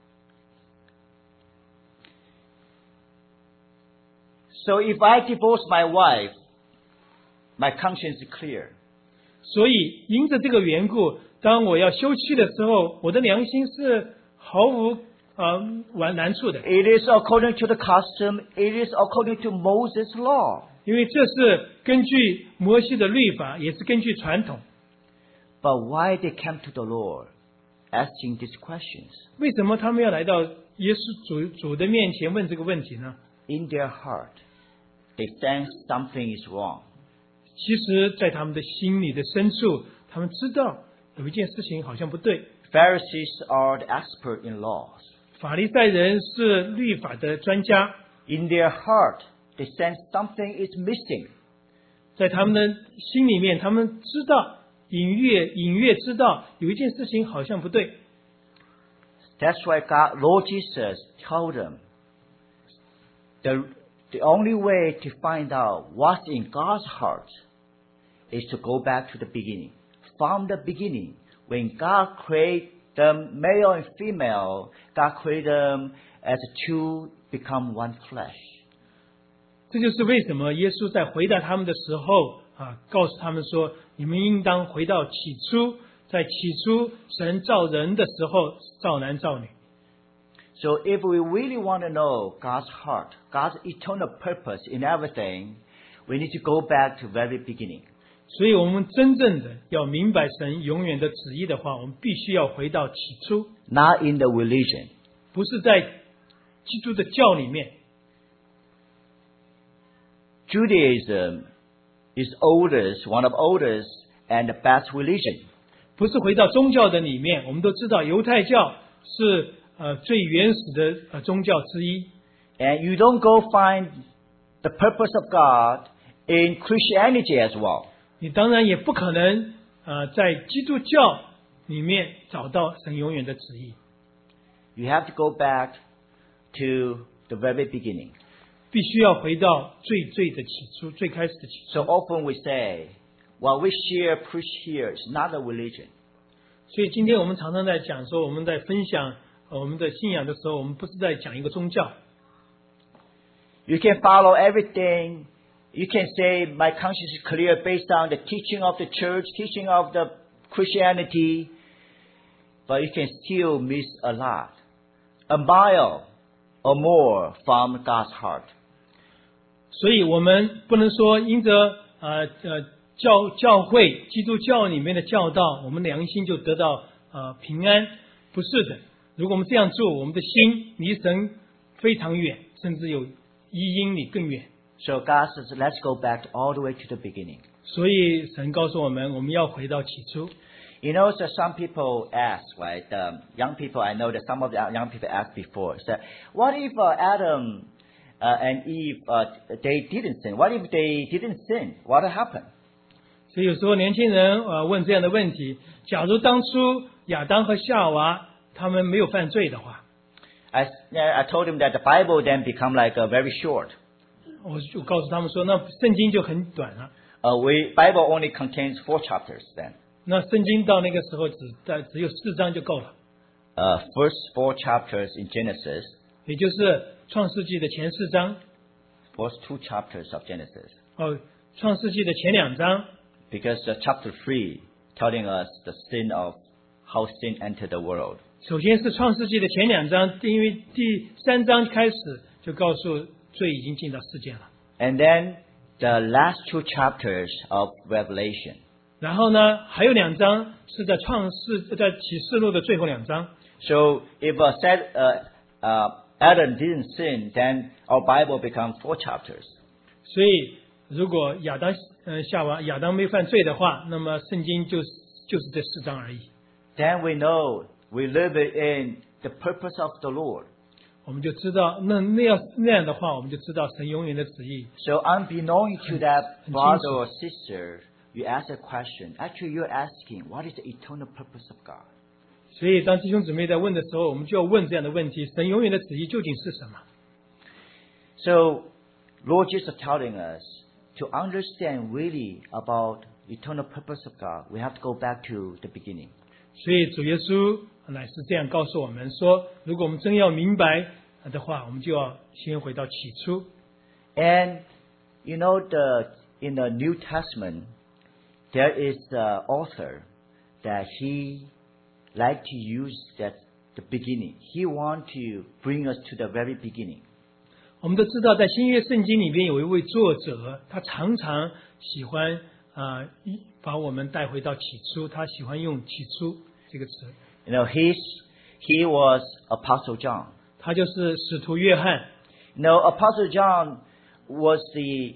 So if I divorce my wife, my conscience is clear.
所以因着这个缘故，当我要休妻的时候，我的良心是毫无难处的，
It is according to the custom. It is according to Moses' law.
因为这是根据摩西的律法，也是根据传统。
But why they came to the Lord asking these questions?
为什么他们要来到耶稣主的面前问这个问题呢？
In their heart, they sense something is wrong.
其实，在他们的心里的深处，他们知道有一件事情好像不对。
Pharisees are the expert in laws.
法利赛人是律法的专家，
In their heart, they sense something is missing.
在他们的心里面，他们知道隐约知道有一件事情好像不对。
That's why Lord Jesus told them, the only way to find out what's in God's heart is to go back to the beginning. From the beginning, when God created them, male and female, God created them as two become one flesh.
这就是为什么耶稣在回答他们的时候告诉他们说，你们应当回到起初，在起初神造人的时候造男造女。
So if we really want to know God's heart, God's eternal purpose in everything, we need to go back to very beginning.
所以我们真正的要明白神永远的旨意的话，我们必须要回到起初，
Not in the religion.
不是在基督的教里面。
Judaism is one of oldest and the best religion.
不是回到宗教的里面。我们都知道犹太教是最原始的宗教之一。
And you don't go find the purpose of God in Christianity as well.
你当然也不可能在基督教里面找到神永远的旨意。
You have to go back to the very beginning.
必须要回到最的起初，最开始的起初。
So often we say, what we preach here is not a religion.
所以今天我们常常在讲说，我们在分享我们的信仰的时候，我们不是在讲一个宗教。
You can follow everything. You can say my conscience is clear based on the teaching of the church, teaching of the Christianity, but you can still miss a lot, a mile or more from God's heart.
所以我们不能说因着教会基督教里面的教导，我们良心就得到平安，不是的。如果我们这样做，我们的心离神非常远，甚至有1英里更远。
So God says, let's go back all the way to the beginning.
所以神告诉我们，我们要回到起初。
You know, so some people ask, right? Young people, I know that some of the young people asked before, said, what if Adam and Eve, they didn't sin? What if they didn't sin? What would happen?
所以有时候年轻人问这样的问题：假如当初亚当和夏娃他们没有犯罪的话，
I told him that the Bible then become like very short.
我就告诉他们说，那圣经就很短了。
Bible only contains 4 chapters then.
那圣经到那个时候只有4章就够了。
First 4 chapters in Genesis.
也就是创世纪的前4章。
First 2 chapters of Genesis.
创世纪的前2章。
Because chapter 3 telling us the sin of how sin entered the world.
首先是创世纪的前2章，因为第3章开始就告诉罪已经进到世界了。
And then the last 2 chapters of Revelation.
然后呢，还有2章是在启示录的最后2章。
So if Adam didn't sin, then our Bible becomes 4 chapters.
所以如果亚当没犯罪的话，那么圣经就是这4章而已。
Then we know we live in the purpose of the Lord.
我们就知道那样的话，我们就知道神永远的旨意。
So unbeknown to that brother or sister, you ask a question. Actually, you're asking, what is the eternal purpose of God?
所以当弟兄姊妹在问的时候，我们就要问这样的问题：神永远的旨意究竟是什么？
So Lord Jesus is telling us to understand really about eternal purpose of God, we have to go back to the beginning.
所以主耶稣乃是这样告诉我们说，如果我们真要明白的话，我们就要先回到起初。
And you know, in the New Testament, there is the author that he liked to use that the beginning. He want to bring us to the very beginning.
我们都知道，在新约圣经里边有一位作者，他常常喜欢把我们带回到起初，他喜欢用起初这个词。
You know, he was Apostle John.
他就是使徒约翰。
You know, Apostle John was the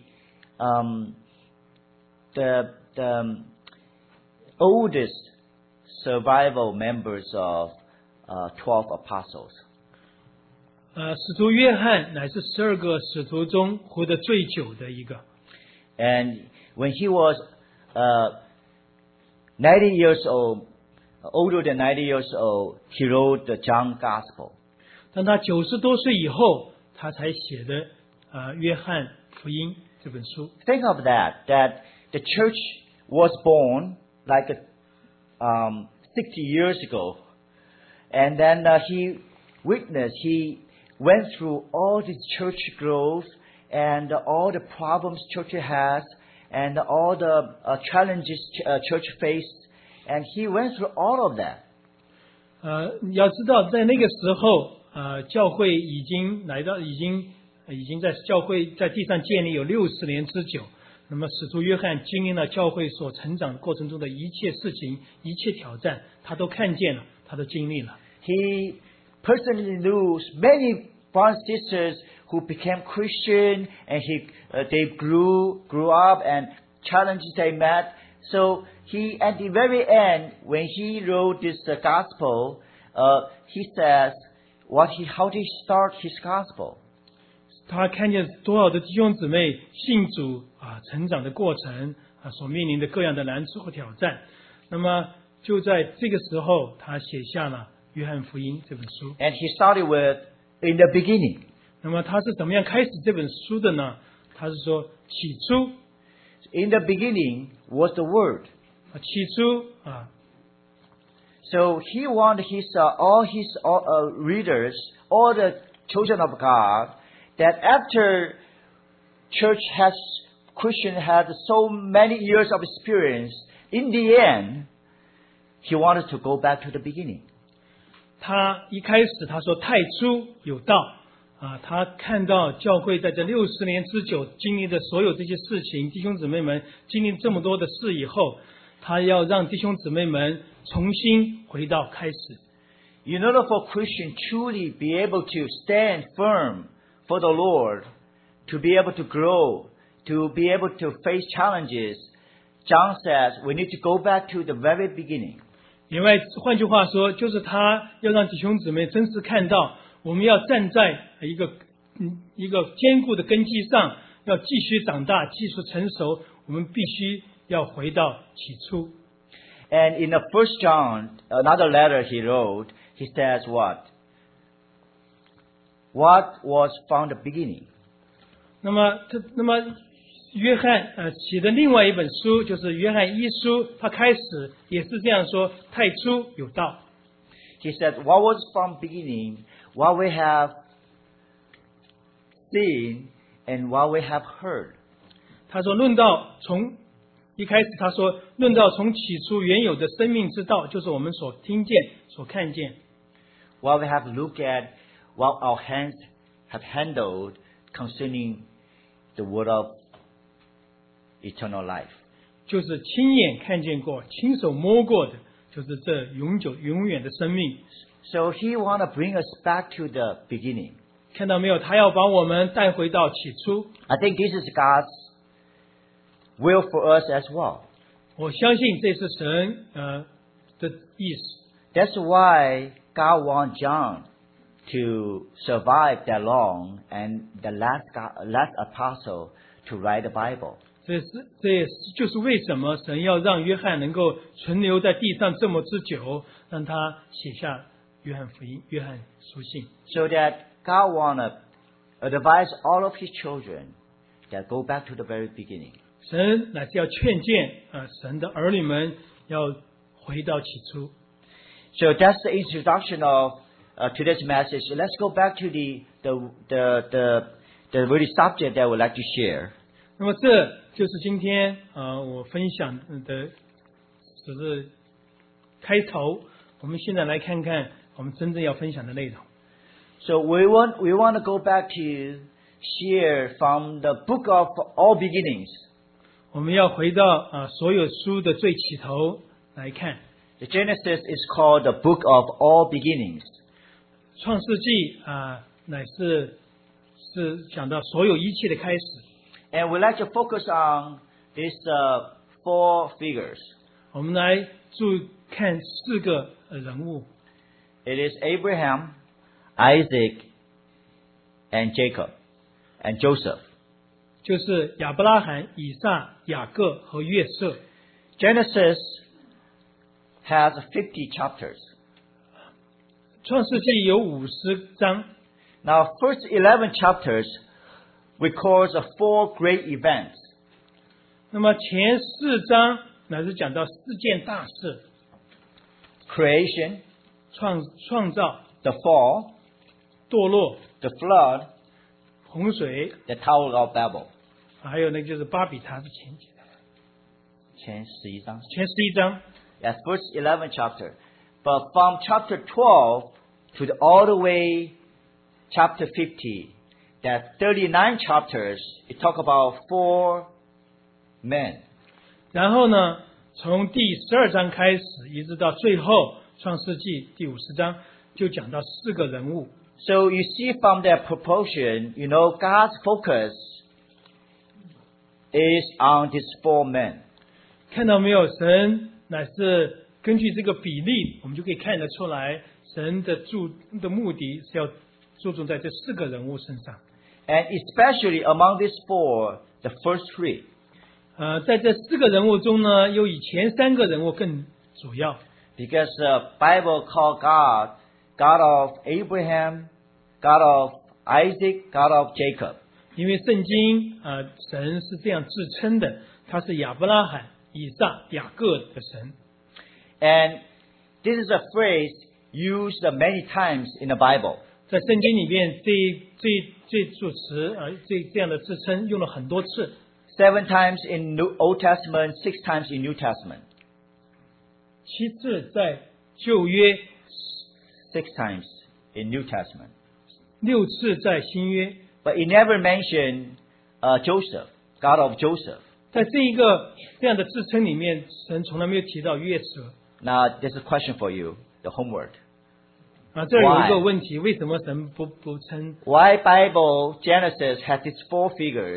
oldest survival members of 12 apostles.
使徒约翰乃是12个使徒中活得最久的一个。
And when he was 90 years old, older than 90 years old, he wrote the John Gospel.
当他90多岁以后，他才写的约翰福音这本书。
Think of that the church was born like 60 years ago, and then he went through all this church growth and all the problems church has and all the challenges church faced, and he went through all of that.
要知道在那个时候，教会已经在教会在地上建立有60年之久。那么使徒约翰经历了教会所成长过程中的一切事情、一切挑战，他都看见了，他都经历了。
He personally knew many brothers and sisters who became Christian, and they grew up and challenges they met. So he, at the very end, when he wrote this gospel, he says how did he start his gospel?
他看见多少的弟兄姊妹信主成长的过程所面临的各样的难处和挑战。那么就在这个时候，他写下了约翰福音这本书。
And he started with in the beginning.
那么他是怎么样开始这本书的呢？他是说起初
In the beginning was the Word.
起初
So he wanted all his readers, all the children of God, that after Christian had so many years of experience, in the end, he wanted to go back to the beginning.
他一开始他说太初有道他看到教会在这60年之久经历的所有这些事情，弟兄姊妹们经历这么多的事以后，他要让弟兄姊妹们重新回到开始。
In order for Christians truly be able to stand firm for the Lord, to be able to grow, to be able to face challenges, John says we need to go back to the very beginning.
另外，换句话说，就是他要让弟兄姊妹真实看到，我们要站在一个坚固的根基上，要继续长大，继续成熟，我们必须要回到起初。
And in the 1 John, another letter he wrote, he says what? What was from the beginning?
那么约翰写的另外一本书就是约翰一书，他开始也是这样说：太初有道。
He said, what was from beginning, what we have seen, and what we have heard.
他说，论到从一开始，他说论到从起初原有的生命之道，就是我们所听见、所看见。
What we have looked at, what our hands have handled concerning the word of eternal life.
就是亲眼看见过、亲手摸过的，就是这永远的生命。
So he want to bring us back to the beginning.
看到没有？他要把我们带回到起初。
I think this is God's will for us as well.
我相信这是神的意思。
That's why God wants John to survive that long and the last apostle to write the Bible.
这也是就是为什么神要让约翰能够存留在地上这么之久，让他写下约翰福音、约翰书信。
So that God want to advise all of His children that go back to the very beginning.
神乃是要劝谏神的儿女们要回到起初。
So that's the introduction of today's message. Let's go back to the very subject that I would like to share.
那么这就是今天我分享的，只是开头。我们现在来看看我们真正要分享的内容。
So we want to go back to share from the book of all beginnings.
我们要回到所有书的最起头来看。
The Genesis is called the book of all beginnings.
创世纪乃是讲到所有一切的开始。
And we like to focus on these 4 figures.
我们来看4个人物。
It is Abraham, Isaac, and Jacob, and Joseph.
就是亚伯拉罕、以撒、雅各和约瑟。
Genesis has 50 chapters.
创世纪有50章。
Now, first 11 chapters records 4 great events.
那么前4章乃是讲到4件大事：
Creation,
创造、
the fall,
堕落、
the flood,
洪水，
the Tower of Babel.
还有那个就是巴比塔是前几章，
前11章。
前11章。
That's first 11 chapter. But from chapter 12 to all the way chapter 50, that 39 chapters, it talk about 4 men.
然后呢，从第12章开始，一直到最后创世纪第50章，就讲到4个人物。
So you see from that proportion, God's focus is on these 4 men.
看到没有？神乃是根据这个比例，我们就可以看得出来，神的目的是要注重在这4个人物身上。
And especially among these 4, the first 3.
在这4个人物中呢，又以前3个人物更主要。
Because the Bible called God of Abraham, God of Isaac, God of Jacob.
因为圣经神是这样自称的，他是亚伯拉罕、以撒、雅各的神。
And this is a phrase used many times in the Bible.
在圣经里面，这组词这样的自称用了很多次。
7 times in Old Testament, 6 times in New Testament.
7次在旧约，
6 times in New Testament.
6次在新约。
But it never mentioned Joseph, God of Joseph.
在这样的自称里面，神从来没有提到约瑟。
Now, there's a question for you, the homework.
这儿有一个问题，为什么神不称？
Why Bible Genesis has these 4 figures,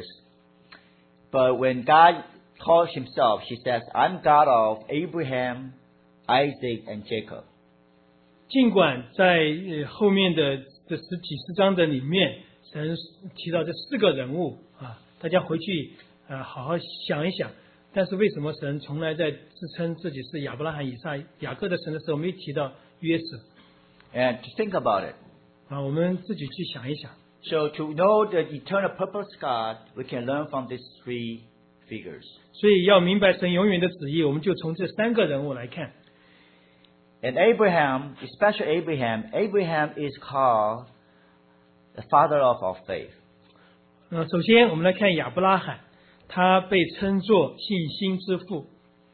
but when God calls himself, he says, I'm God of Abraham, Isaac, and Jacob.
尽管在后面的这几十章的里面，神提到这4个人物大家回去好好想一想。但是为什么神从来在自称自己是亚伯拉罕、以撒、雅各的神的时候，没提到约瑟？
And to think about it.
我们自己去想一想。
So to know the eternal purpose of God, we can learn from these 3 figures.
所以要明白神永远的旨意，我们就从这3个人物来看。
And Abraham, especially Abraham is called the father of our faith.
首先我们来看亚伯拉罕，他被称作信心之父。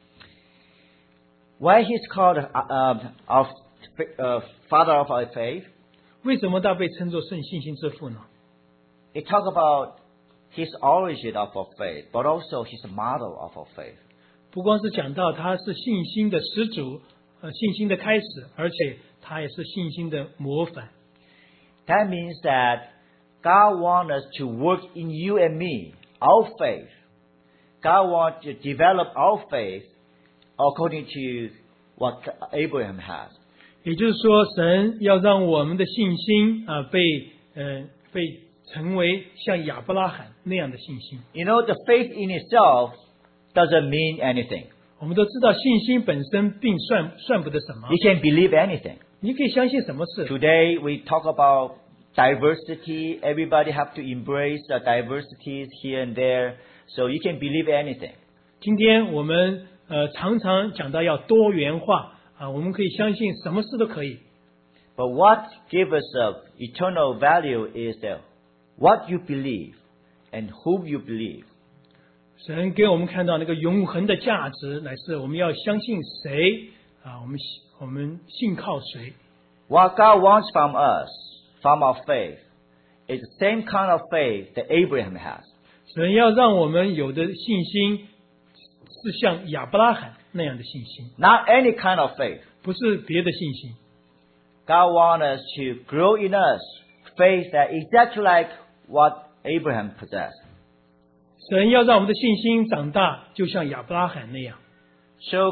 Why he's called our father of our faith?
为什么他被称作信心之父呢？
It talks about his origin of our faith, but also his model of our faith.
不光是讲到他是信心的始祖，信心的开始，而且他也是信心的模范。
That means that God wants us to work in you and me, our faith. God wants to develop our faith according to what Abraham has.
也就是说，神要让我们的信心被成为像亚伯拉罕那样的信心。
The faith in itself doesn't mean anything.
我们都知道，信心本身并算不得什么。
You can believe anything.
你可以相信什么事。
Today we talk about diversity. Everybody have to embrace the diversities here and there. So you can believe anything.
今天我们常常讲到要多元化我们可以相信什么事都可以。
But what gives us eternal value is what you believe and whom you believe.
神给我们看到那个永恒的价值，乃是我们要相信谁我们信靠谁。
What God wants from us, from our faith, is the same kind of faith that Abraham has.
神要让我们有的信心是像亚伯拉罕那样的信心，
Not any kind of faith.
不是别的信心。
God wants us to grow in us faith that exactly like what Abraham possessed.
神要让我们的信心长大，就像亚伯拉罕那样。
So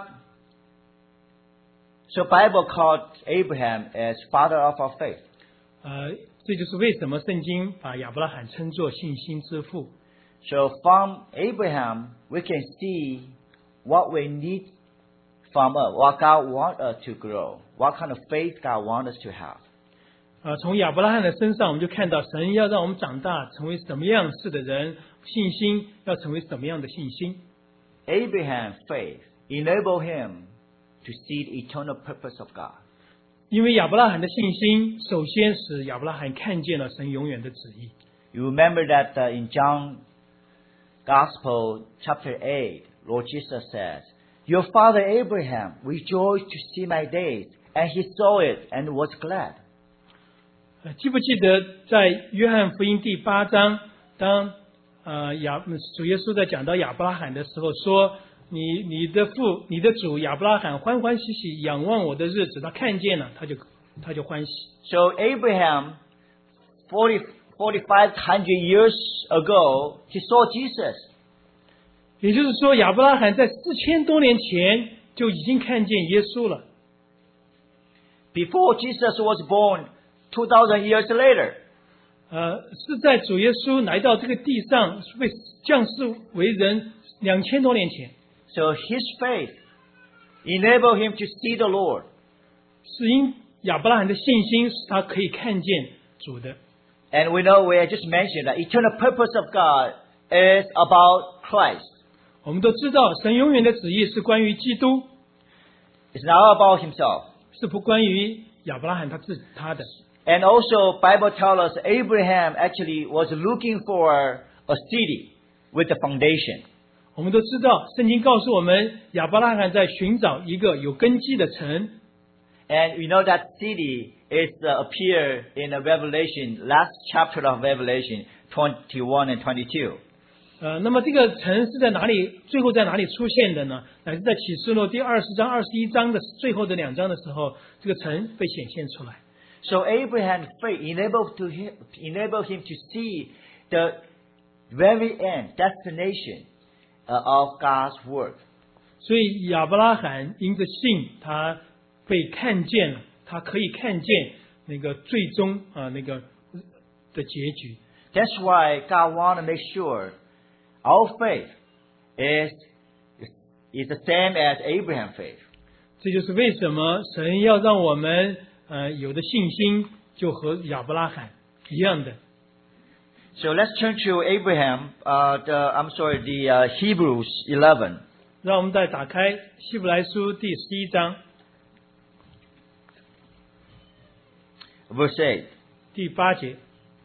Bible called Abraham as father of our faith.
这就是为什么圣经把亚伯拉罕称作信心之父。
So from Abraham, we can see what we need from us, what God wants us to grow, what kind of faith God wants us to have.
从亚伯拉罕的身上，我们就看到神要让我们长大，成为什么样式的人，信心要成为什么样的信心。
Abraham's faith enabled him to see the eternal purpose of God.
因为亚伯拉罕的信心，首先使亚伯拉罕看见了神永远的旨意。
You remember that in John Gospel chapter 8, Lord Jesus says, Your father Abraham rejoiced to see my days, and he saw it and was glad.
记不记得在约翰福音第8章，当主耶稣在讲到亚伯拉罕的时候说，你的主亚伯拉罕欢欢喜喜仰望我的日子，他看见了，他就欢喜。
So Abraham, 4,500 years ago, he saw Jesus.
也就是说，亚伯拉罕在4000多年前就已经看见耶稣了。
Before Jesus was born, 2,000 years later.
是在主耶稣来到这个地上为降世为人2000多年前。
So his faith enabled him to see the Lord.
是因亚伯拉罕的信心使他可以看见主的。
And we know, we just mentioned that eternal purpose of God is about Christ.
我们都知道，神永远的旨意是关于基督，
It's not about himself.
是不关于亚伯拉罕他的。
And also, Bible tells us Abraham actually was looking for a city with a foundation.
我们都知道，圣经告诉我们，亚伯拉罕在寻找一个有根基的城。
And we know that city is appear in the Revelation, last chapter of Revelation 21 and 22.
那么这个城是在哪里？最后在哪里出现的呢？乃是在启示录第20章、21章的最后的2章的时候，这个城被显现出来。
So Abraham's faith enabled him to see the very end, destination of God's work.
所以亚伯拉罕因着信，他被看见了，他可以看见那个最终那个的结局。
That's why God wants to make sure our faith is the same as Abraham's faith.
这就是为什么神要让我们有的信心就和亚伯拉罕一样的。
So let's turn to Abraham. The Hebrews 11.
让我们再打开希伯来书第11章
Verse 8.
第8节。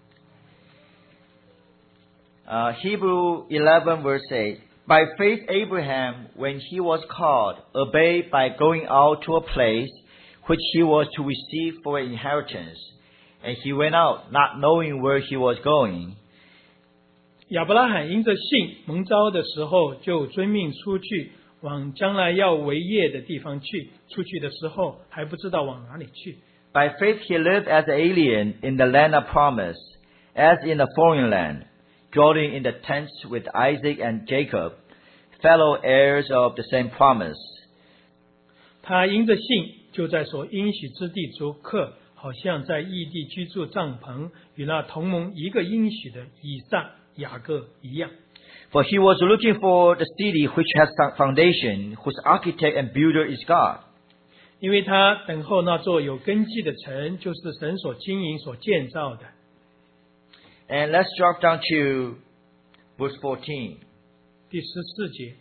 Hebrew 11 verse 8. By faith Abraham, when he was called, obeyed by going out to a place which he was to receive for an inheritance. And he went out, not knowing where he was going.
亚伯拉罕因着信蒙召的时候，就遵命出去，往将来要为业的地方去。出去的时候还不知道往哪里去。
By faith he lived as an alien in the land of promise, as in a foreign land, dwelling in the tents with Isaac and Jacob, fellow heirs of the same promise.
他因着信，就在所应许之地做客，好像在异地居住帐篷，与那同盟一个应许的以撒、雅各一样。
For he was looking for the city which has foundation, whose architect and builder is God.
因为他等候那座有根基的城，就是神所经营、所建造的。
And let's drop down to verse 14.
第14节。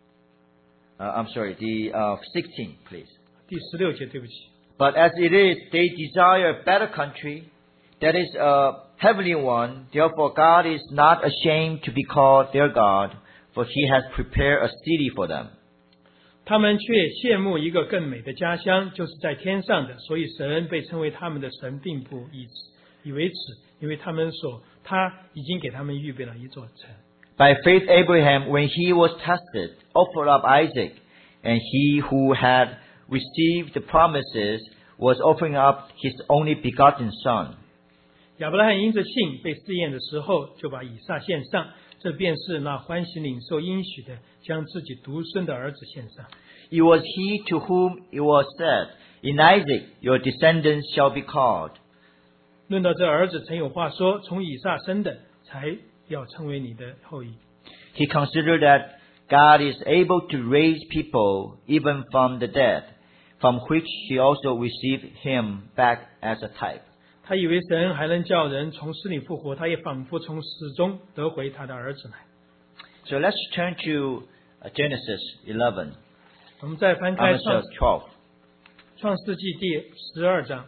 I'm sorry, the 16, please.
第16节，对不起。
But as it is, they desire a better country, that is a heavenly one. Therefore God is not ashamed to be called their God, for he has prepared a city for them.
他们却羡慕一个更美的家乡，就是在天上的，所以神被称为他们的神，并不以为耻，因为他已经给他们预备了一座城。
By faith Abraham, when he was tested, offered up Isaac, and he who had received the promises was offering up his only begotten son.
亚伯拉罕因着信被试验的时候，就把以撒献上，这便是那欢喜领受应许的，将自己独生的儿子献上。
It was he to whom it was said, In Isaac your descendants shall be called.
论到这儿子，曾有话说，从以撒生的才要成为你的后裔。
He considered that God is able to raise people even from the dead, from which he also received him back as a type.
他以为神还能叫人从死里复活，他也仿佛从死中得回他的儿子来。
So let's turn to Genesis 11.
我们再翻开
12.
创世纪第12章。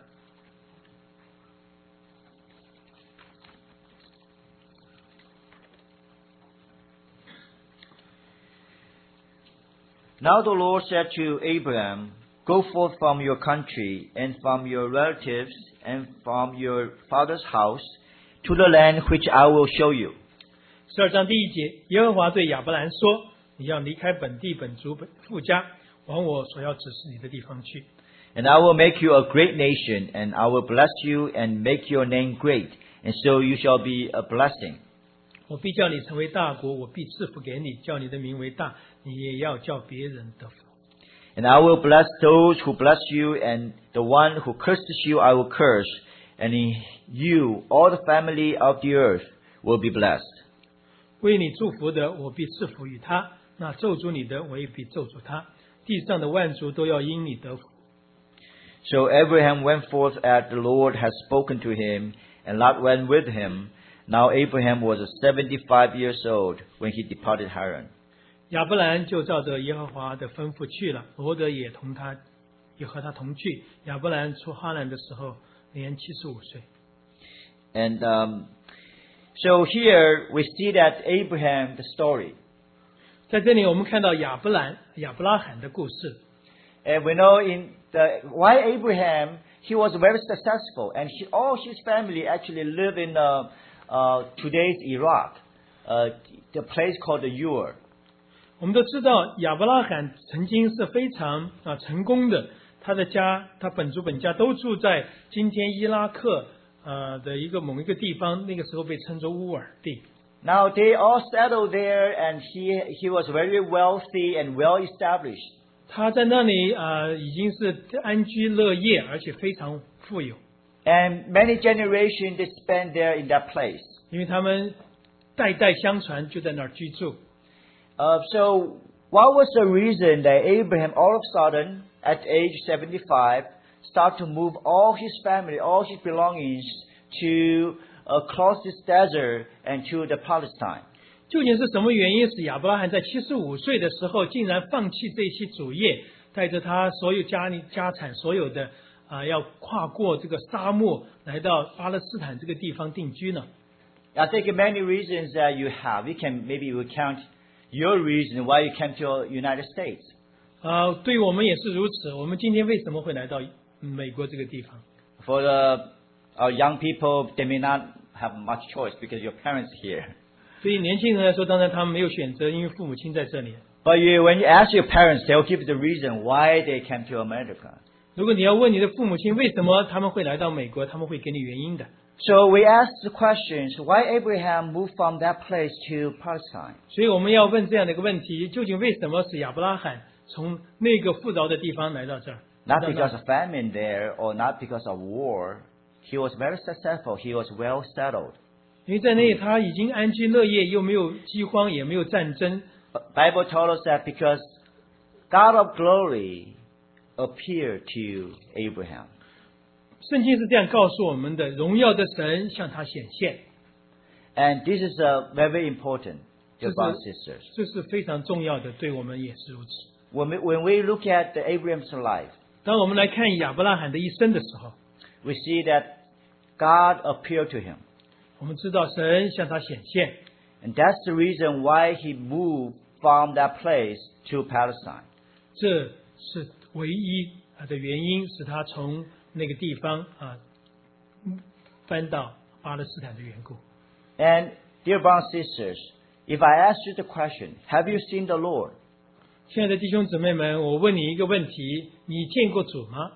Now the Lord said to Abraham, Go forth from your country and from your relatives and from your father's house to the land which I will show you.
12章第1节，耶和华对亚伯兰说：“你要离开本地、本族、本父家，往我所要指示你的地方去。
And I will make you a great nation, and I will bless you and make your name great, and so you shall be a blessing.
我必叫你成为大国，我必赐福给你，叫你的名为大，你也要叫别人得福。
And I will bless those who bless you, and the one who curses you I will curse, and in you all the family of the earth will be blessed.
为你祝福的，我必赐福于他；那咒诅你的，我也必咒诅他。地上的万族都要因你得福。”
So Abraham went forth as the Lord had spoken to him, and Lot went with him. Now Abraham was 75 years old when he departed Haran.
亚伯兰就照着耶和华的吩咐去了，罗德也和他同去。亚伯兰出哈兰的时候年75岁。
And so here we see that Abraham, the story.
在这里我们看到亚伯拉罕的故事。
And we know why Abraham, he was very successful, and all his family actually live in today's Iraq, the place called the Ur.
我们都知道亚伯拉罕曾经是非常成功的，他的家，他本族本家都住在今天伊拉克的某一个地方，那个时候被称作乌尔地。
Now they all settled there, and he was very wealthy and well established.
他在那里已经是安居乐业，而且非常富有。
And many generations they spent there in that place.
因为他们代代相传就在那儿居住。
So what was the reason that Abraham all of a sudden, at age 75, start to move all his family, all his belongings to across this desert and to the Palestine?
究竟是什么原因使亚伯拉罕在75岁的时候竟然放弃这些主业，带着他所有家产所有的要跨过这个沙漠来到巴勒斯坦这个地方定居呢？
I think many reasons that you have. Maybe we count your reason why you came to United States.
对我们也是如此。我们今天为什么会来到美国这个地方？
For our young people, they may not have much choice because your parents here.
对于年轻人来说，当然他们没有选择，因为父母亲在这里。
But when you ask your parents, they'll give the reason why they came to America.
如果你要问你的父母亲为什么他们会来到美国，他们会给你原因的。
So we ask the questions, why Abraham moved from that place to Palestine?
所以我们要问这样的一个问题：究竟为什么是亚伯拉罕从那个富饶的地方来到这儿？
Not because of famine there or not because of war. He was very successful. He was well settled.
因为在那里他已经安居乐业，又没有饥荒，也没有战争。
Bible told us that because God of glory appeared to Abraham.
圣经是这样告诉我们的：荣耀的神向他显现。
And this is very important, dear brothers and sisters.
这是非常重要的，对我们也是如此。
When we look at Abraham's life,
当我们来看亚伯拉罕的一生的时候，
we see that God appeared to him.
我们知道神向他显现，
And that's the reason why he moved from that place to Palestine.
这是唯一的原因，使他从那个地方搬到巴勒斯坦的缘故。
And dear brothers and sisters, if I ask you the question, have you seen the Lord?
亲爱的弟兄姊妹们，我问你一个问题：你见过主吗？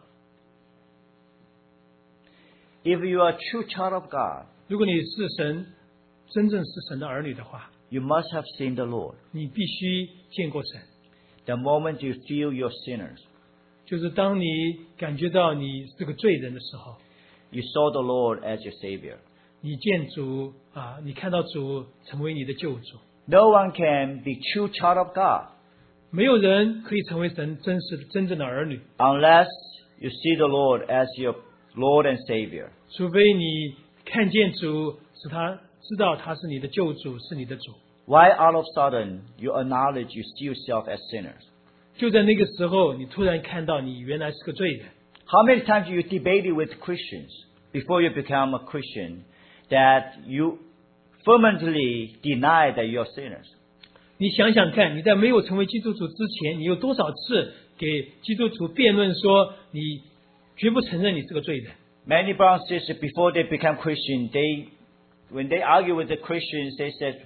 If you are a true child of God,
如果你是真正是神的儿女的话，
you must have seen the Lord.
你必须见过神。
The moment you feel you're sinners,
就是当你感觉到你是个罪人的时候，
you saw the Lord as your Savior.
你见主你看到主成为你的救主。
No one can be true child of God
没有人可以成为神真正的儿女，
unless you see the Lord as your Lord and Savior.
除非你看见主，使他知道他是你的救主，是你的主。
Why all of a sudden you acknowledge you see yourself as sinners?
就在那个时候，你突然看到你原来是个罪人。
How many times you debated with Christians before you become a Christian that you fervently deny that you are sinners?
你想想看，你在没有成为基督徒之前，你有多少次给基督徒辩论说你绝不承认你是个罪人？
Many brothers and sisters, before they become Christian, when they argue with the Christians, they said,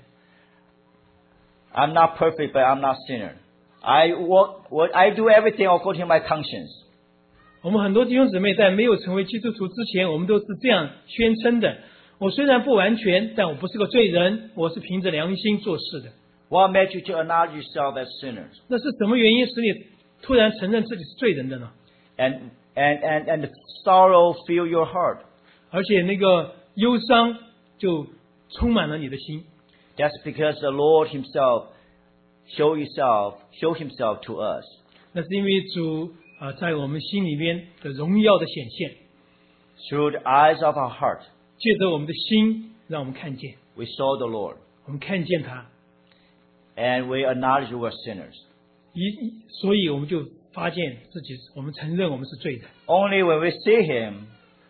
I'm not perfect, but I'm not sinner. I do everything according to my conscience.
我们很多弟兄姊妹在没有成为基督徒之前，我们都是这样宣称的：我虽然不完全，但我不是个罪人，我是凭着良心做事的。
What made you to acknowledge yourself as sinners?
那是什么原因使你突然承认自己是罪人的呢？
And the sorrow fill your heart.
而且那个忧伤就充满了你的心。
That's because the Lord Himself showed Himself to us.
那是因为主在我们心里面的荣耀的显现，
Through the eyes of our heart,
借着我们的心，让我们看见，
we saw the Lord.
我们看见他，
And we acknowledge we were sinners.
所以我们就发现自己，我们承认我们是罪人。
Only when we see Him,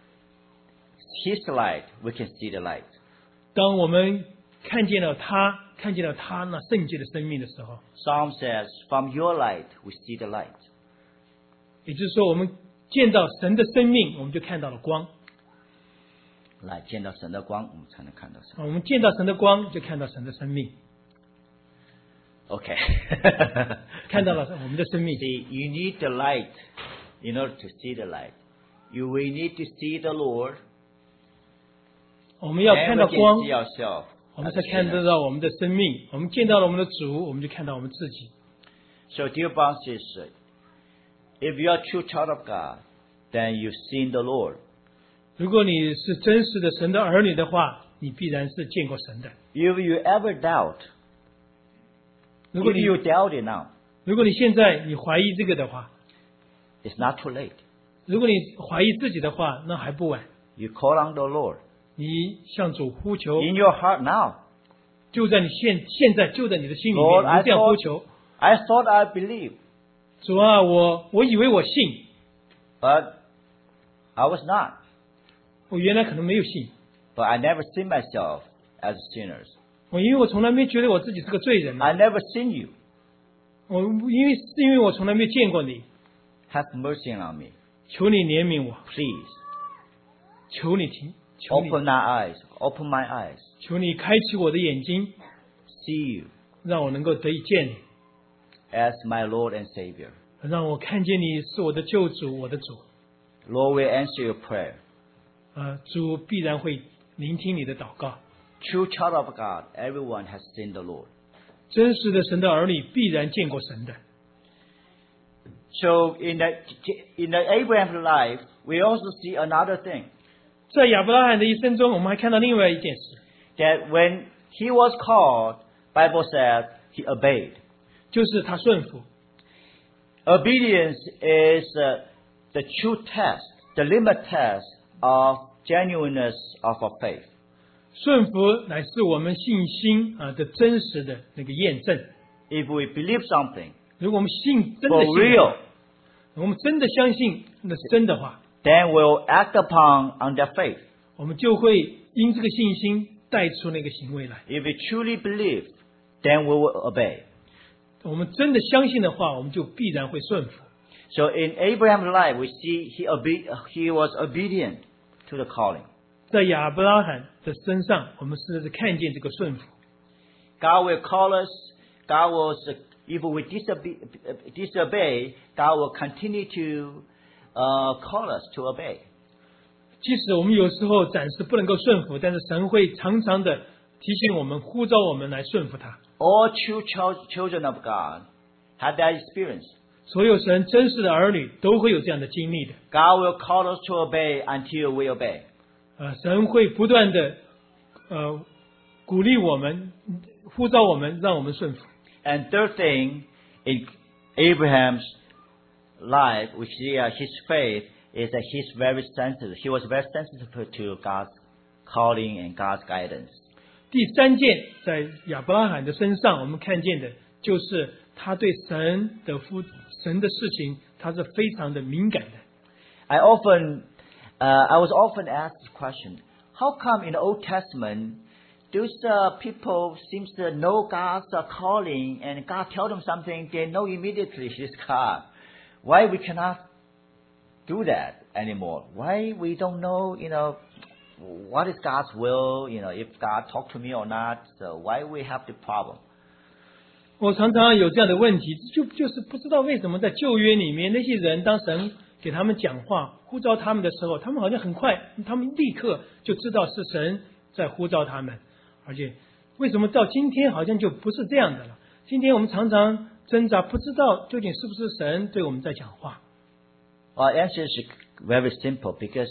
His light, we can see the light.
当我们看见了他那圣洁的生命的时候，
Psalm says, from your light, we see the light.
也就是说，我们见到神的生命，我们就看到了光。
来见到神的光，我们才能看到神。
我们见到神的光，就看到神的生命，
Okay.
看到了我们的生命。
See, you need the light in order to see the light. You will need to see the Lord.
我们要
And
看
we
到
can
光，
see ourselves
我们
as
才看
sinners.
得到我们的生命。我们见到了我们的主，我们就看到我们自己。
So, dear brothers and sisters, if you are a true child of God, then you've seen the Lord.
如果你是真实的神的儿女的话，你必然是见过神的。
If you ever doubt,
如果
if
你
you doubt it now,
如果你现在你怀疑这个的话，
it's not too late.
如果你怀疑自己的话，那还不晚。
You call on the Lord
你向主呼求，
in your heart now.
就在你现在就在你的心里
Lord,
面，你这样呼求：
I thought I believed,
主啊，我以为我信，
but I was not.
我原来可能没有信。
But I never seen myself as sinners.
因为我从来没觉得我自己是个罪人。
I never seen you.
因为我从来没见过你，
Have mercy on me,
求你怜悯我，
please.
求你求你
Open my eyes. Open my eyes.
求你开启我的眼睛，
See you
让我能够得以见你，
as my Lord and Savior.
让我看见你是我的救主，我的主。
Lord will answer your prayer.
主必然会聆听你的祷告。
True child of God, everyone has seen the Lord.
真实的神的儿女必然见过神的。
So in the Abraham's life, we also see another thing.
在亚伯拉罕的一生中，我们还看到另外一件事，
That when he was called, Bible says he obeyed.
就是他顺服。
Obedience is the true test, the limit test of genuineness of our faith.
顺服乃是我们信心的真实的那个验证。
If we believe something
如果我们真的
for
信
real,
我们真的相信那是真的话，
then we'll act upon on that faith.
我们就会因这个信心带出那个行为来。
If we truly believe, then we will obey.
我们真的相信的话，我们就必然会顺服。
So in Abraham's life, we see he was obedient to the calling.
在亚伯拉罕的身上，我们是看见这个顺服。
God will call us. God will, if we disobey, God will continue to call us to obey.
即使我们有时候暂时不能够顺服，但是神会常常的提醒我们、呼召我们来顺服他。
All true children of God have that experience.
所有神真实的儿女都会有这样的经历的。
God will call us to obey until we obey.
神会不断的鼓励我们，呼召我们，让我们顺服。
And third thing, in Abraham's life, we see his faith is that he's very sensitive. He was very sensitive to God's calling and God's guidance.
第三件，在亚伯拉罕的身上，我们看见的就是他对神的事情，他是非常的敏感的。
I was often asked this question: How come in the Old Testament, those people seems to know God's calling, and God tell them something, they know immediately it's God. Why we cannot do that anymore? Why we don't know, what is God's will? If God talk to me or not. So why we have the problem?
我常常有这样的问题，就是不知道为什么在旧约里面，那些人当神给他们讲话、呼召他们的时候，他们好像很快，他们立刻就知道是神在呼召他们。而且为什么到今天好像就不是这样的了？今天我们常常挣扎，不知道究竟是不是神对我们在讲话。
Our answer is very simple because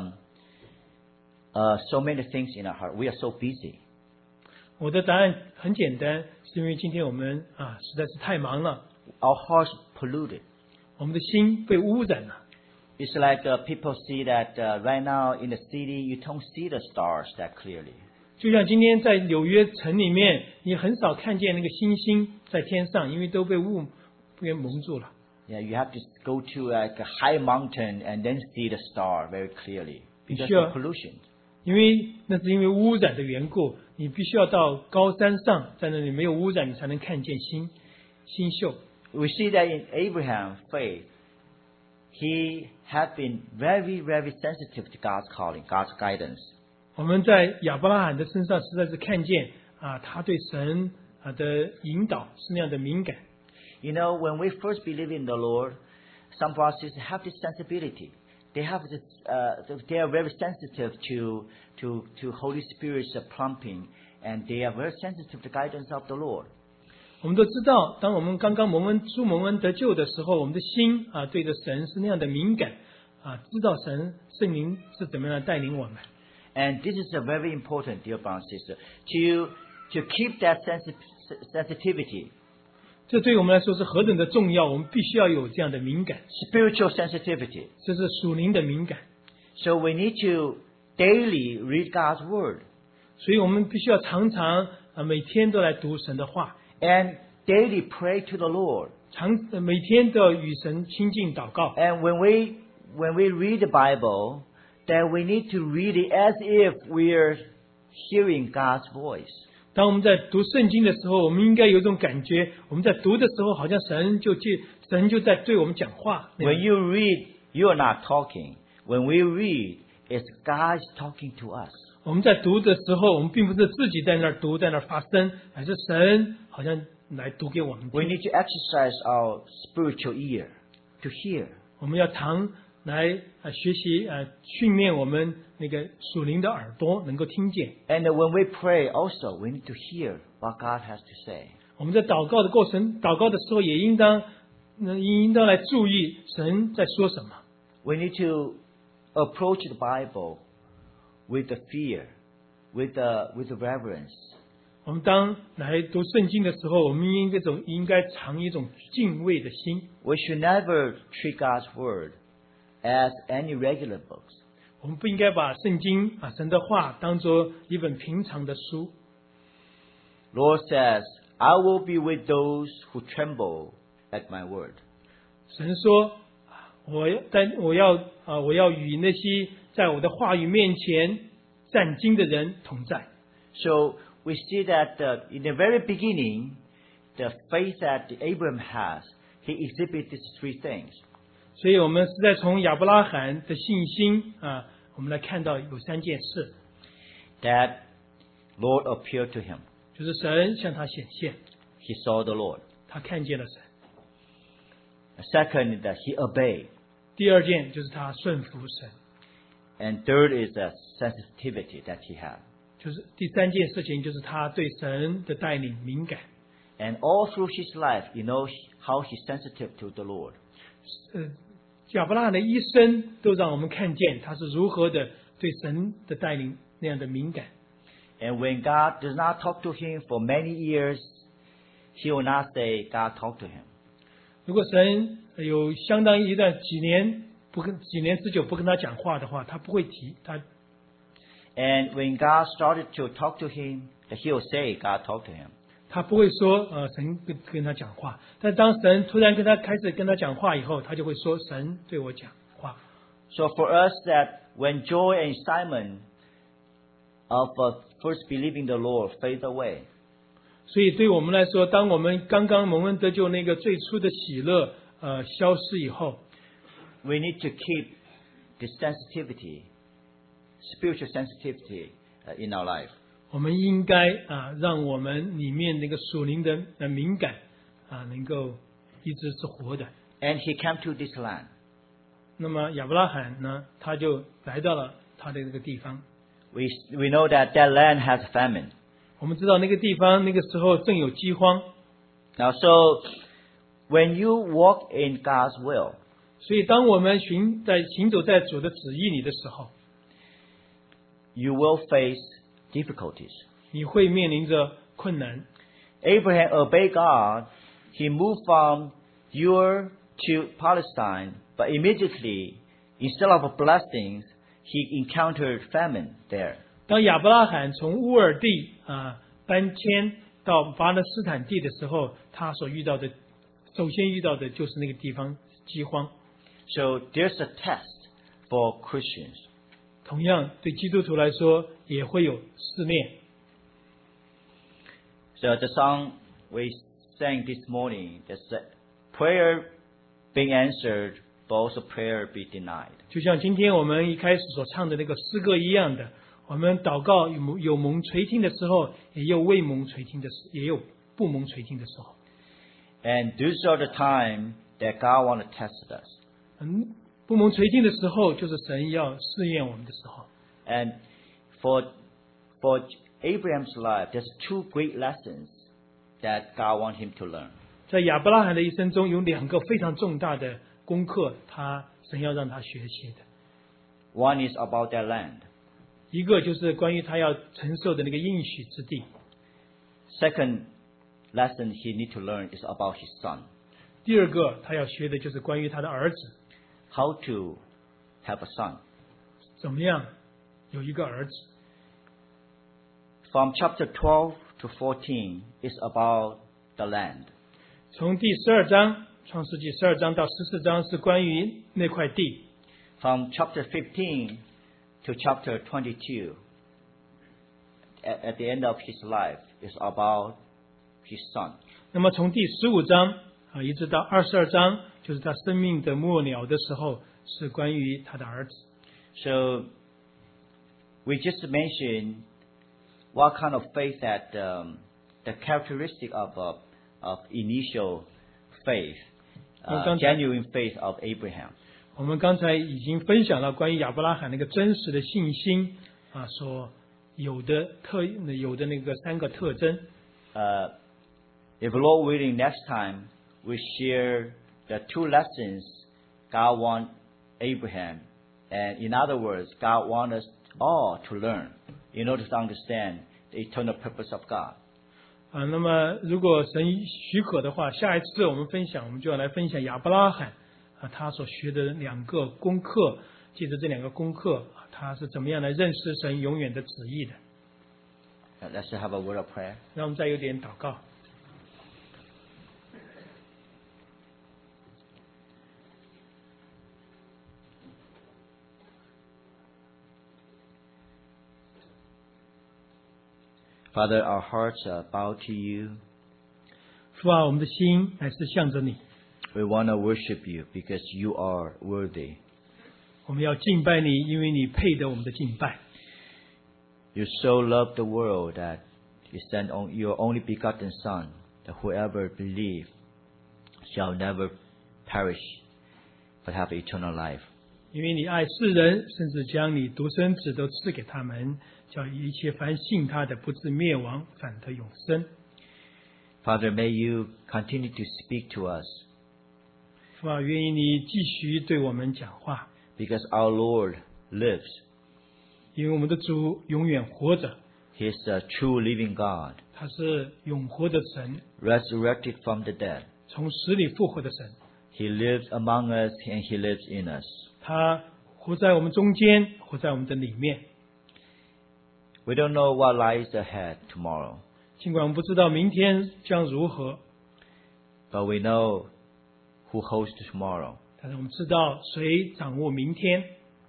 so many things in our heart. We are so busy.
我的答案很简单，是因为今天我们实在是太忙了，
Our hearts polluted.
我们的心被污染了。
It's like people see that right now in the city you don't see the stars that clearly.
就像今天在纽约城里面，你很少看见那个星星在天上，因为都被雾给蒙住了。
Yeah, you have to go to like a high mountain and then see the star very clearly because
Sure.
of pollution.
因为那是因为污染的缘故，你必须要到高山上，在那里没有污染，你才能看见星宿。
We see that in Abraham's faith, he had been very, very sensitive to God's calling, God's guidance.
我们在亚伯拉罕的身上实在是看见他对神的引导是那样的敏感。
When we first believe in the Lord, some of our sisters have this sensibility. They have this. They are very sensitive to Holy Spirit's prompting, and they are very sensitive to the guidance of the Lord.
我们都知道，当我们刚刚蒙恩得救的时候，我们的心对着神是那样的敏感知道圣灵是怎么样带领我们。
And this is a very important, dear brother and sister, to keep that sensitivity.
这对我们来说是何等的重要，我们必须要有这样的敏感，
Spiritual sensitivity.
这是属灵的敏感。
So we need to daily read God's word
所以我们必须要常常每天都来读神的话，
and daily pray to the Lord.
每天都要与神亲近祷告。
And when we read the Bible, then we need to read it as if we are hearing God's voice.
当我们在读圣经的时候，我们应该有一种感觉，我们在读的时候，好像神就在对我们讲话。
When you read, you are not talking. When we read, it's God talking to us.
我们在读的时候，我们并不是自己在那儿读，在那儿发声，而是神好像来读给我们
We
听。
need to exercise our spiritual ear to hear.
我们要来学习训练我们那个属灵的耳朵，能够听见。
And when we pray also, we need to hear what God has to say.
我们在祷告的时候，也应当来注意神在说什么。
We need to approach the Bible with the fear, with the reverence.
我们当来读圣经的时候，我们应该常一种敬畏的心。
We should never treat God's word as any regular books.
我们不应该把圣经神的话当作一本平常的书。
Lord says, I will be with those who tremble at my word.
神说，我要与那些在我的话语面前战惊的人同在。
So we see that in the very beginning, the faith that Abraham has, he exhibits these three things.
所以我们是在从亚伯拉罕的信心我们来看到有三件事，
That Lord appeared to him.
就是神向他显现，
He saw the Lord.
他看见了神。
Second, that he obeyed.
第二件就是他顺服神，
And third is the sensitivity that he had.
就是第三件事情就是他对神的带领敏感。
And all through his life, you know how he's sensitive to the Lord.
亚伯拉罕的一生都让我们看见他是如何的对神的带领那样的敏感。
And when God does not talk to him for many years, he will not say God talked to him.
如果神有相当一段几年之久不跟他讲话的话，他不会提他。
And when God started to talk to him, he will say God talked to him.
他不会说神跟他讲话，但当神突然开始跟他讲话以后，他就会说神对我讲话。
So for us that when joy and excitement of first believing the Lord fade away,
所以对我们来说，当我们刚刚蒙恩得救那个最初的喜乐消失以后，
we need to keep the sensitivity, spiritual sensitivity in our life.
我们应该让我们里面那个属灵的敏感能够一直是活的。
And he came to this land.
那么亚伯拉罕呢，他就来到了他的这个地方。
We know that land has famine.
我们知道那个地方那个时候正有饥荒。
Now, so when you walk in God's will,
所以当我们行走在主的旨意里的时候，
you will face difficulties.
你会面临着困难。
Abraham obeyed God. He moved from Ur to Palestine, but immediately, instead of blessings, he encountered famine there.
当亚伯拉罕从乌尔地搬迁到巴勒斯坦地的时候，他首先遇到的就是那个地方饥荒。
So there's a test for Christians.
同样，对基督徒来说也会有试炼。
So the song we sang this morning, the prayer being answered, but also prayer be denied.
就像今天我们一开始所唱的那个诗歌一样的，我们祷告有蒙垂听的时候，也有未蒙垂听的时，也有不蒙垂听的时候。
And these are the time that God wants to test us.
不蒙垂听的时候，就是神要试验我们的时候。
And for Abraham's life, there's two great lessons that God wants him to learn.
在亚伯拉罕的一生中，有两个非常重大的功课，神要让他学习的。
One is about that land.
一个就是关于他要承受的那个应许之地。
Second lesson he need to learn is about his son.
第二个他要学的就是关于他的儿子，
How to have a son.
怎么样有一个儿子。
From chapter 12 to 14 is about the land.
从第12章，创世纪12章到14章是关于那块地。
From chapter 15 to chapter 22, at the end of his life, is about his son.
那么从第15章一直到22章，就是他生命的末了的时候，是关于他的儿子。
So we just mentioned what kind of faith that the characteristic of initial faith, genuine faith of Abraham.
我们刚才已经分享了关于亚伯拉罕那个真实的信心所有的那个3个特征。
If Lord willing, next time we share the 2 lessons God wants Abraham, and in other words, God wants us all to learn in order to understand the eternal purpose of God.
那么如果神许可的话，下一次我们就要来分享亚伯拉罕他所学的2个功课，借着这2个功课，他是怎么样来认识神永远的旨意的。
Let's have a word of prayer.
让我们再有点祷告。
Father, our hearts bow to you.
父啊，我们的心乃是向着你。
We want to worship you because you are worthy.
我们要敬拜你，因为你配得我们的敬拜。
You so loved the world that you sent your only begotten Son, that whoever believes shall never perish, but have eternal life.
因为你爱世人，甚至将你独生子都赐给他们，叫一切凡信他的不至灭亡，反得永生。
Father, may you continue to speak to us.
父啊，愿意你继续对我们讲话，
Because our Lord lives.
因为我们的主永远活着。
He is a true living God,
他是永活的神，
resurrected from the dead.
从死里复活的神。
He lives among us and He lives in us.
他活在我们中间，活在我们的里面。
We don't know what lies ahead tomorrow,
尽管我们不知道明天将如何，
but we know who holds tomorrow.
但是我们知道谁掌握明天。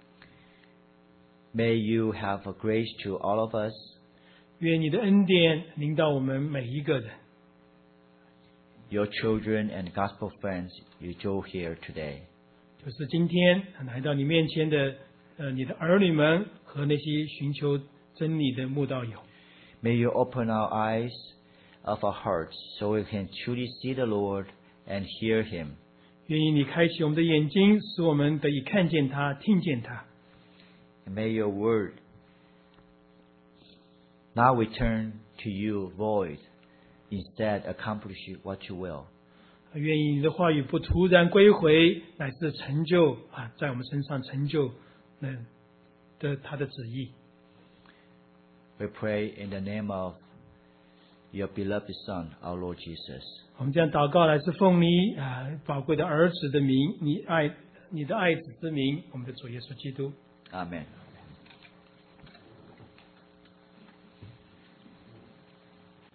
May you have a grace to all of us.
愿你的恩典临到我们每一个人。
Your children and gospel friends you join here today.
就是今天来到你面前的你的儿女们和那些寻求真理的慕道友。
May you open our eyes of our hearts so we can truly see the Lord and hear Him.
愿意你开启我们的眼睛，使我们得以看见他，听见他。
And may your word not return to you void, instead accomplish what you will.
愿意你的话语不突然归回，乃是成就在我们身上成就他的旨意。
We pray in the name of your beloved Son, our Lord Jesus.
我们这样祷告，来自奉你宝贵的儿子的名，你的爱子之名，我们的主耶稣基督。
Amen.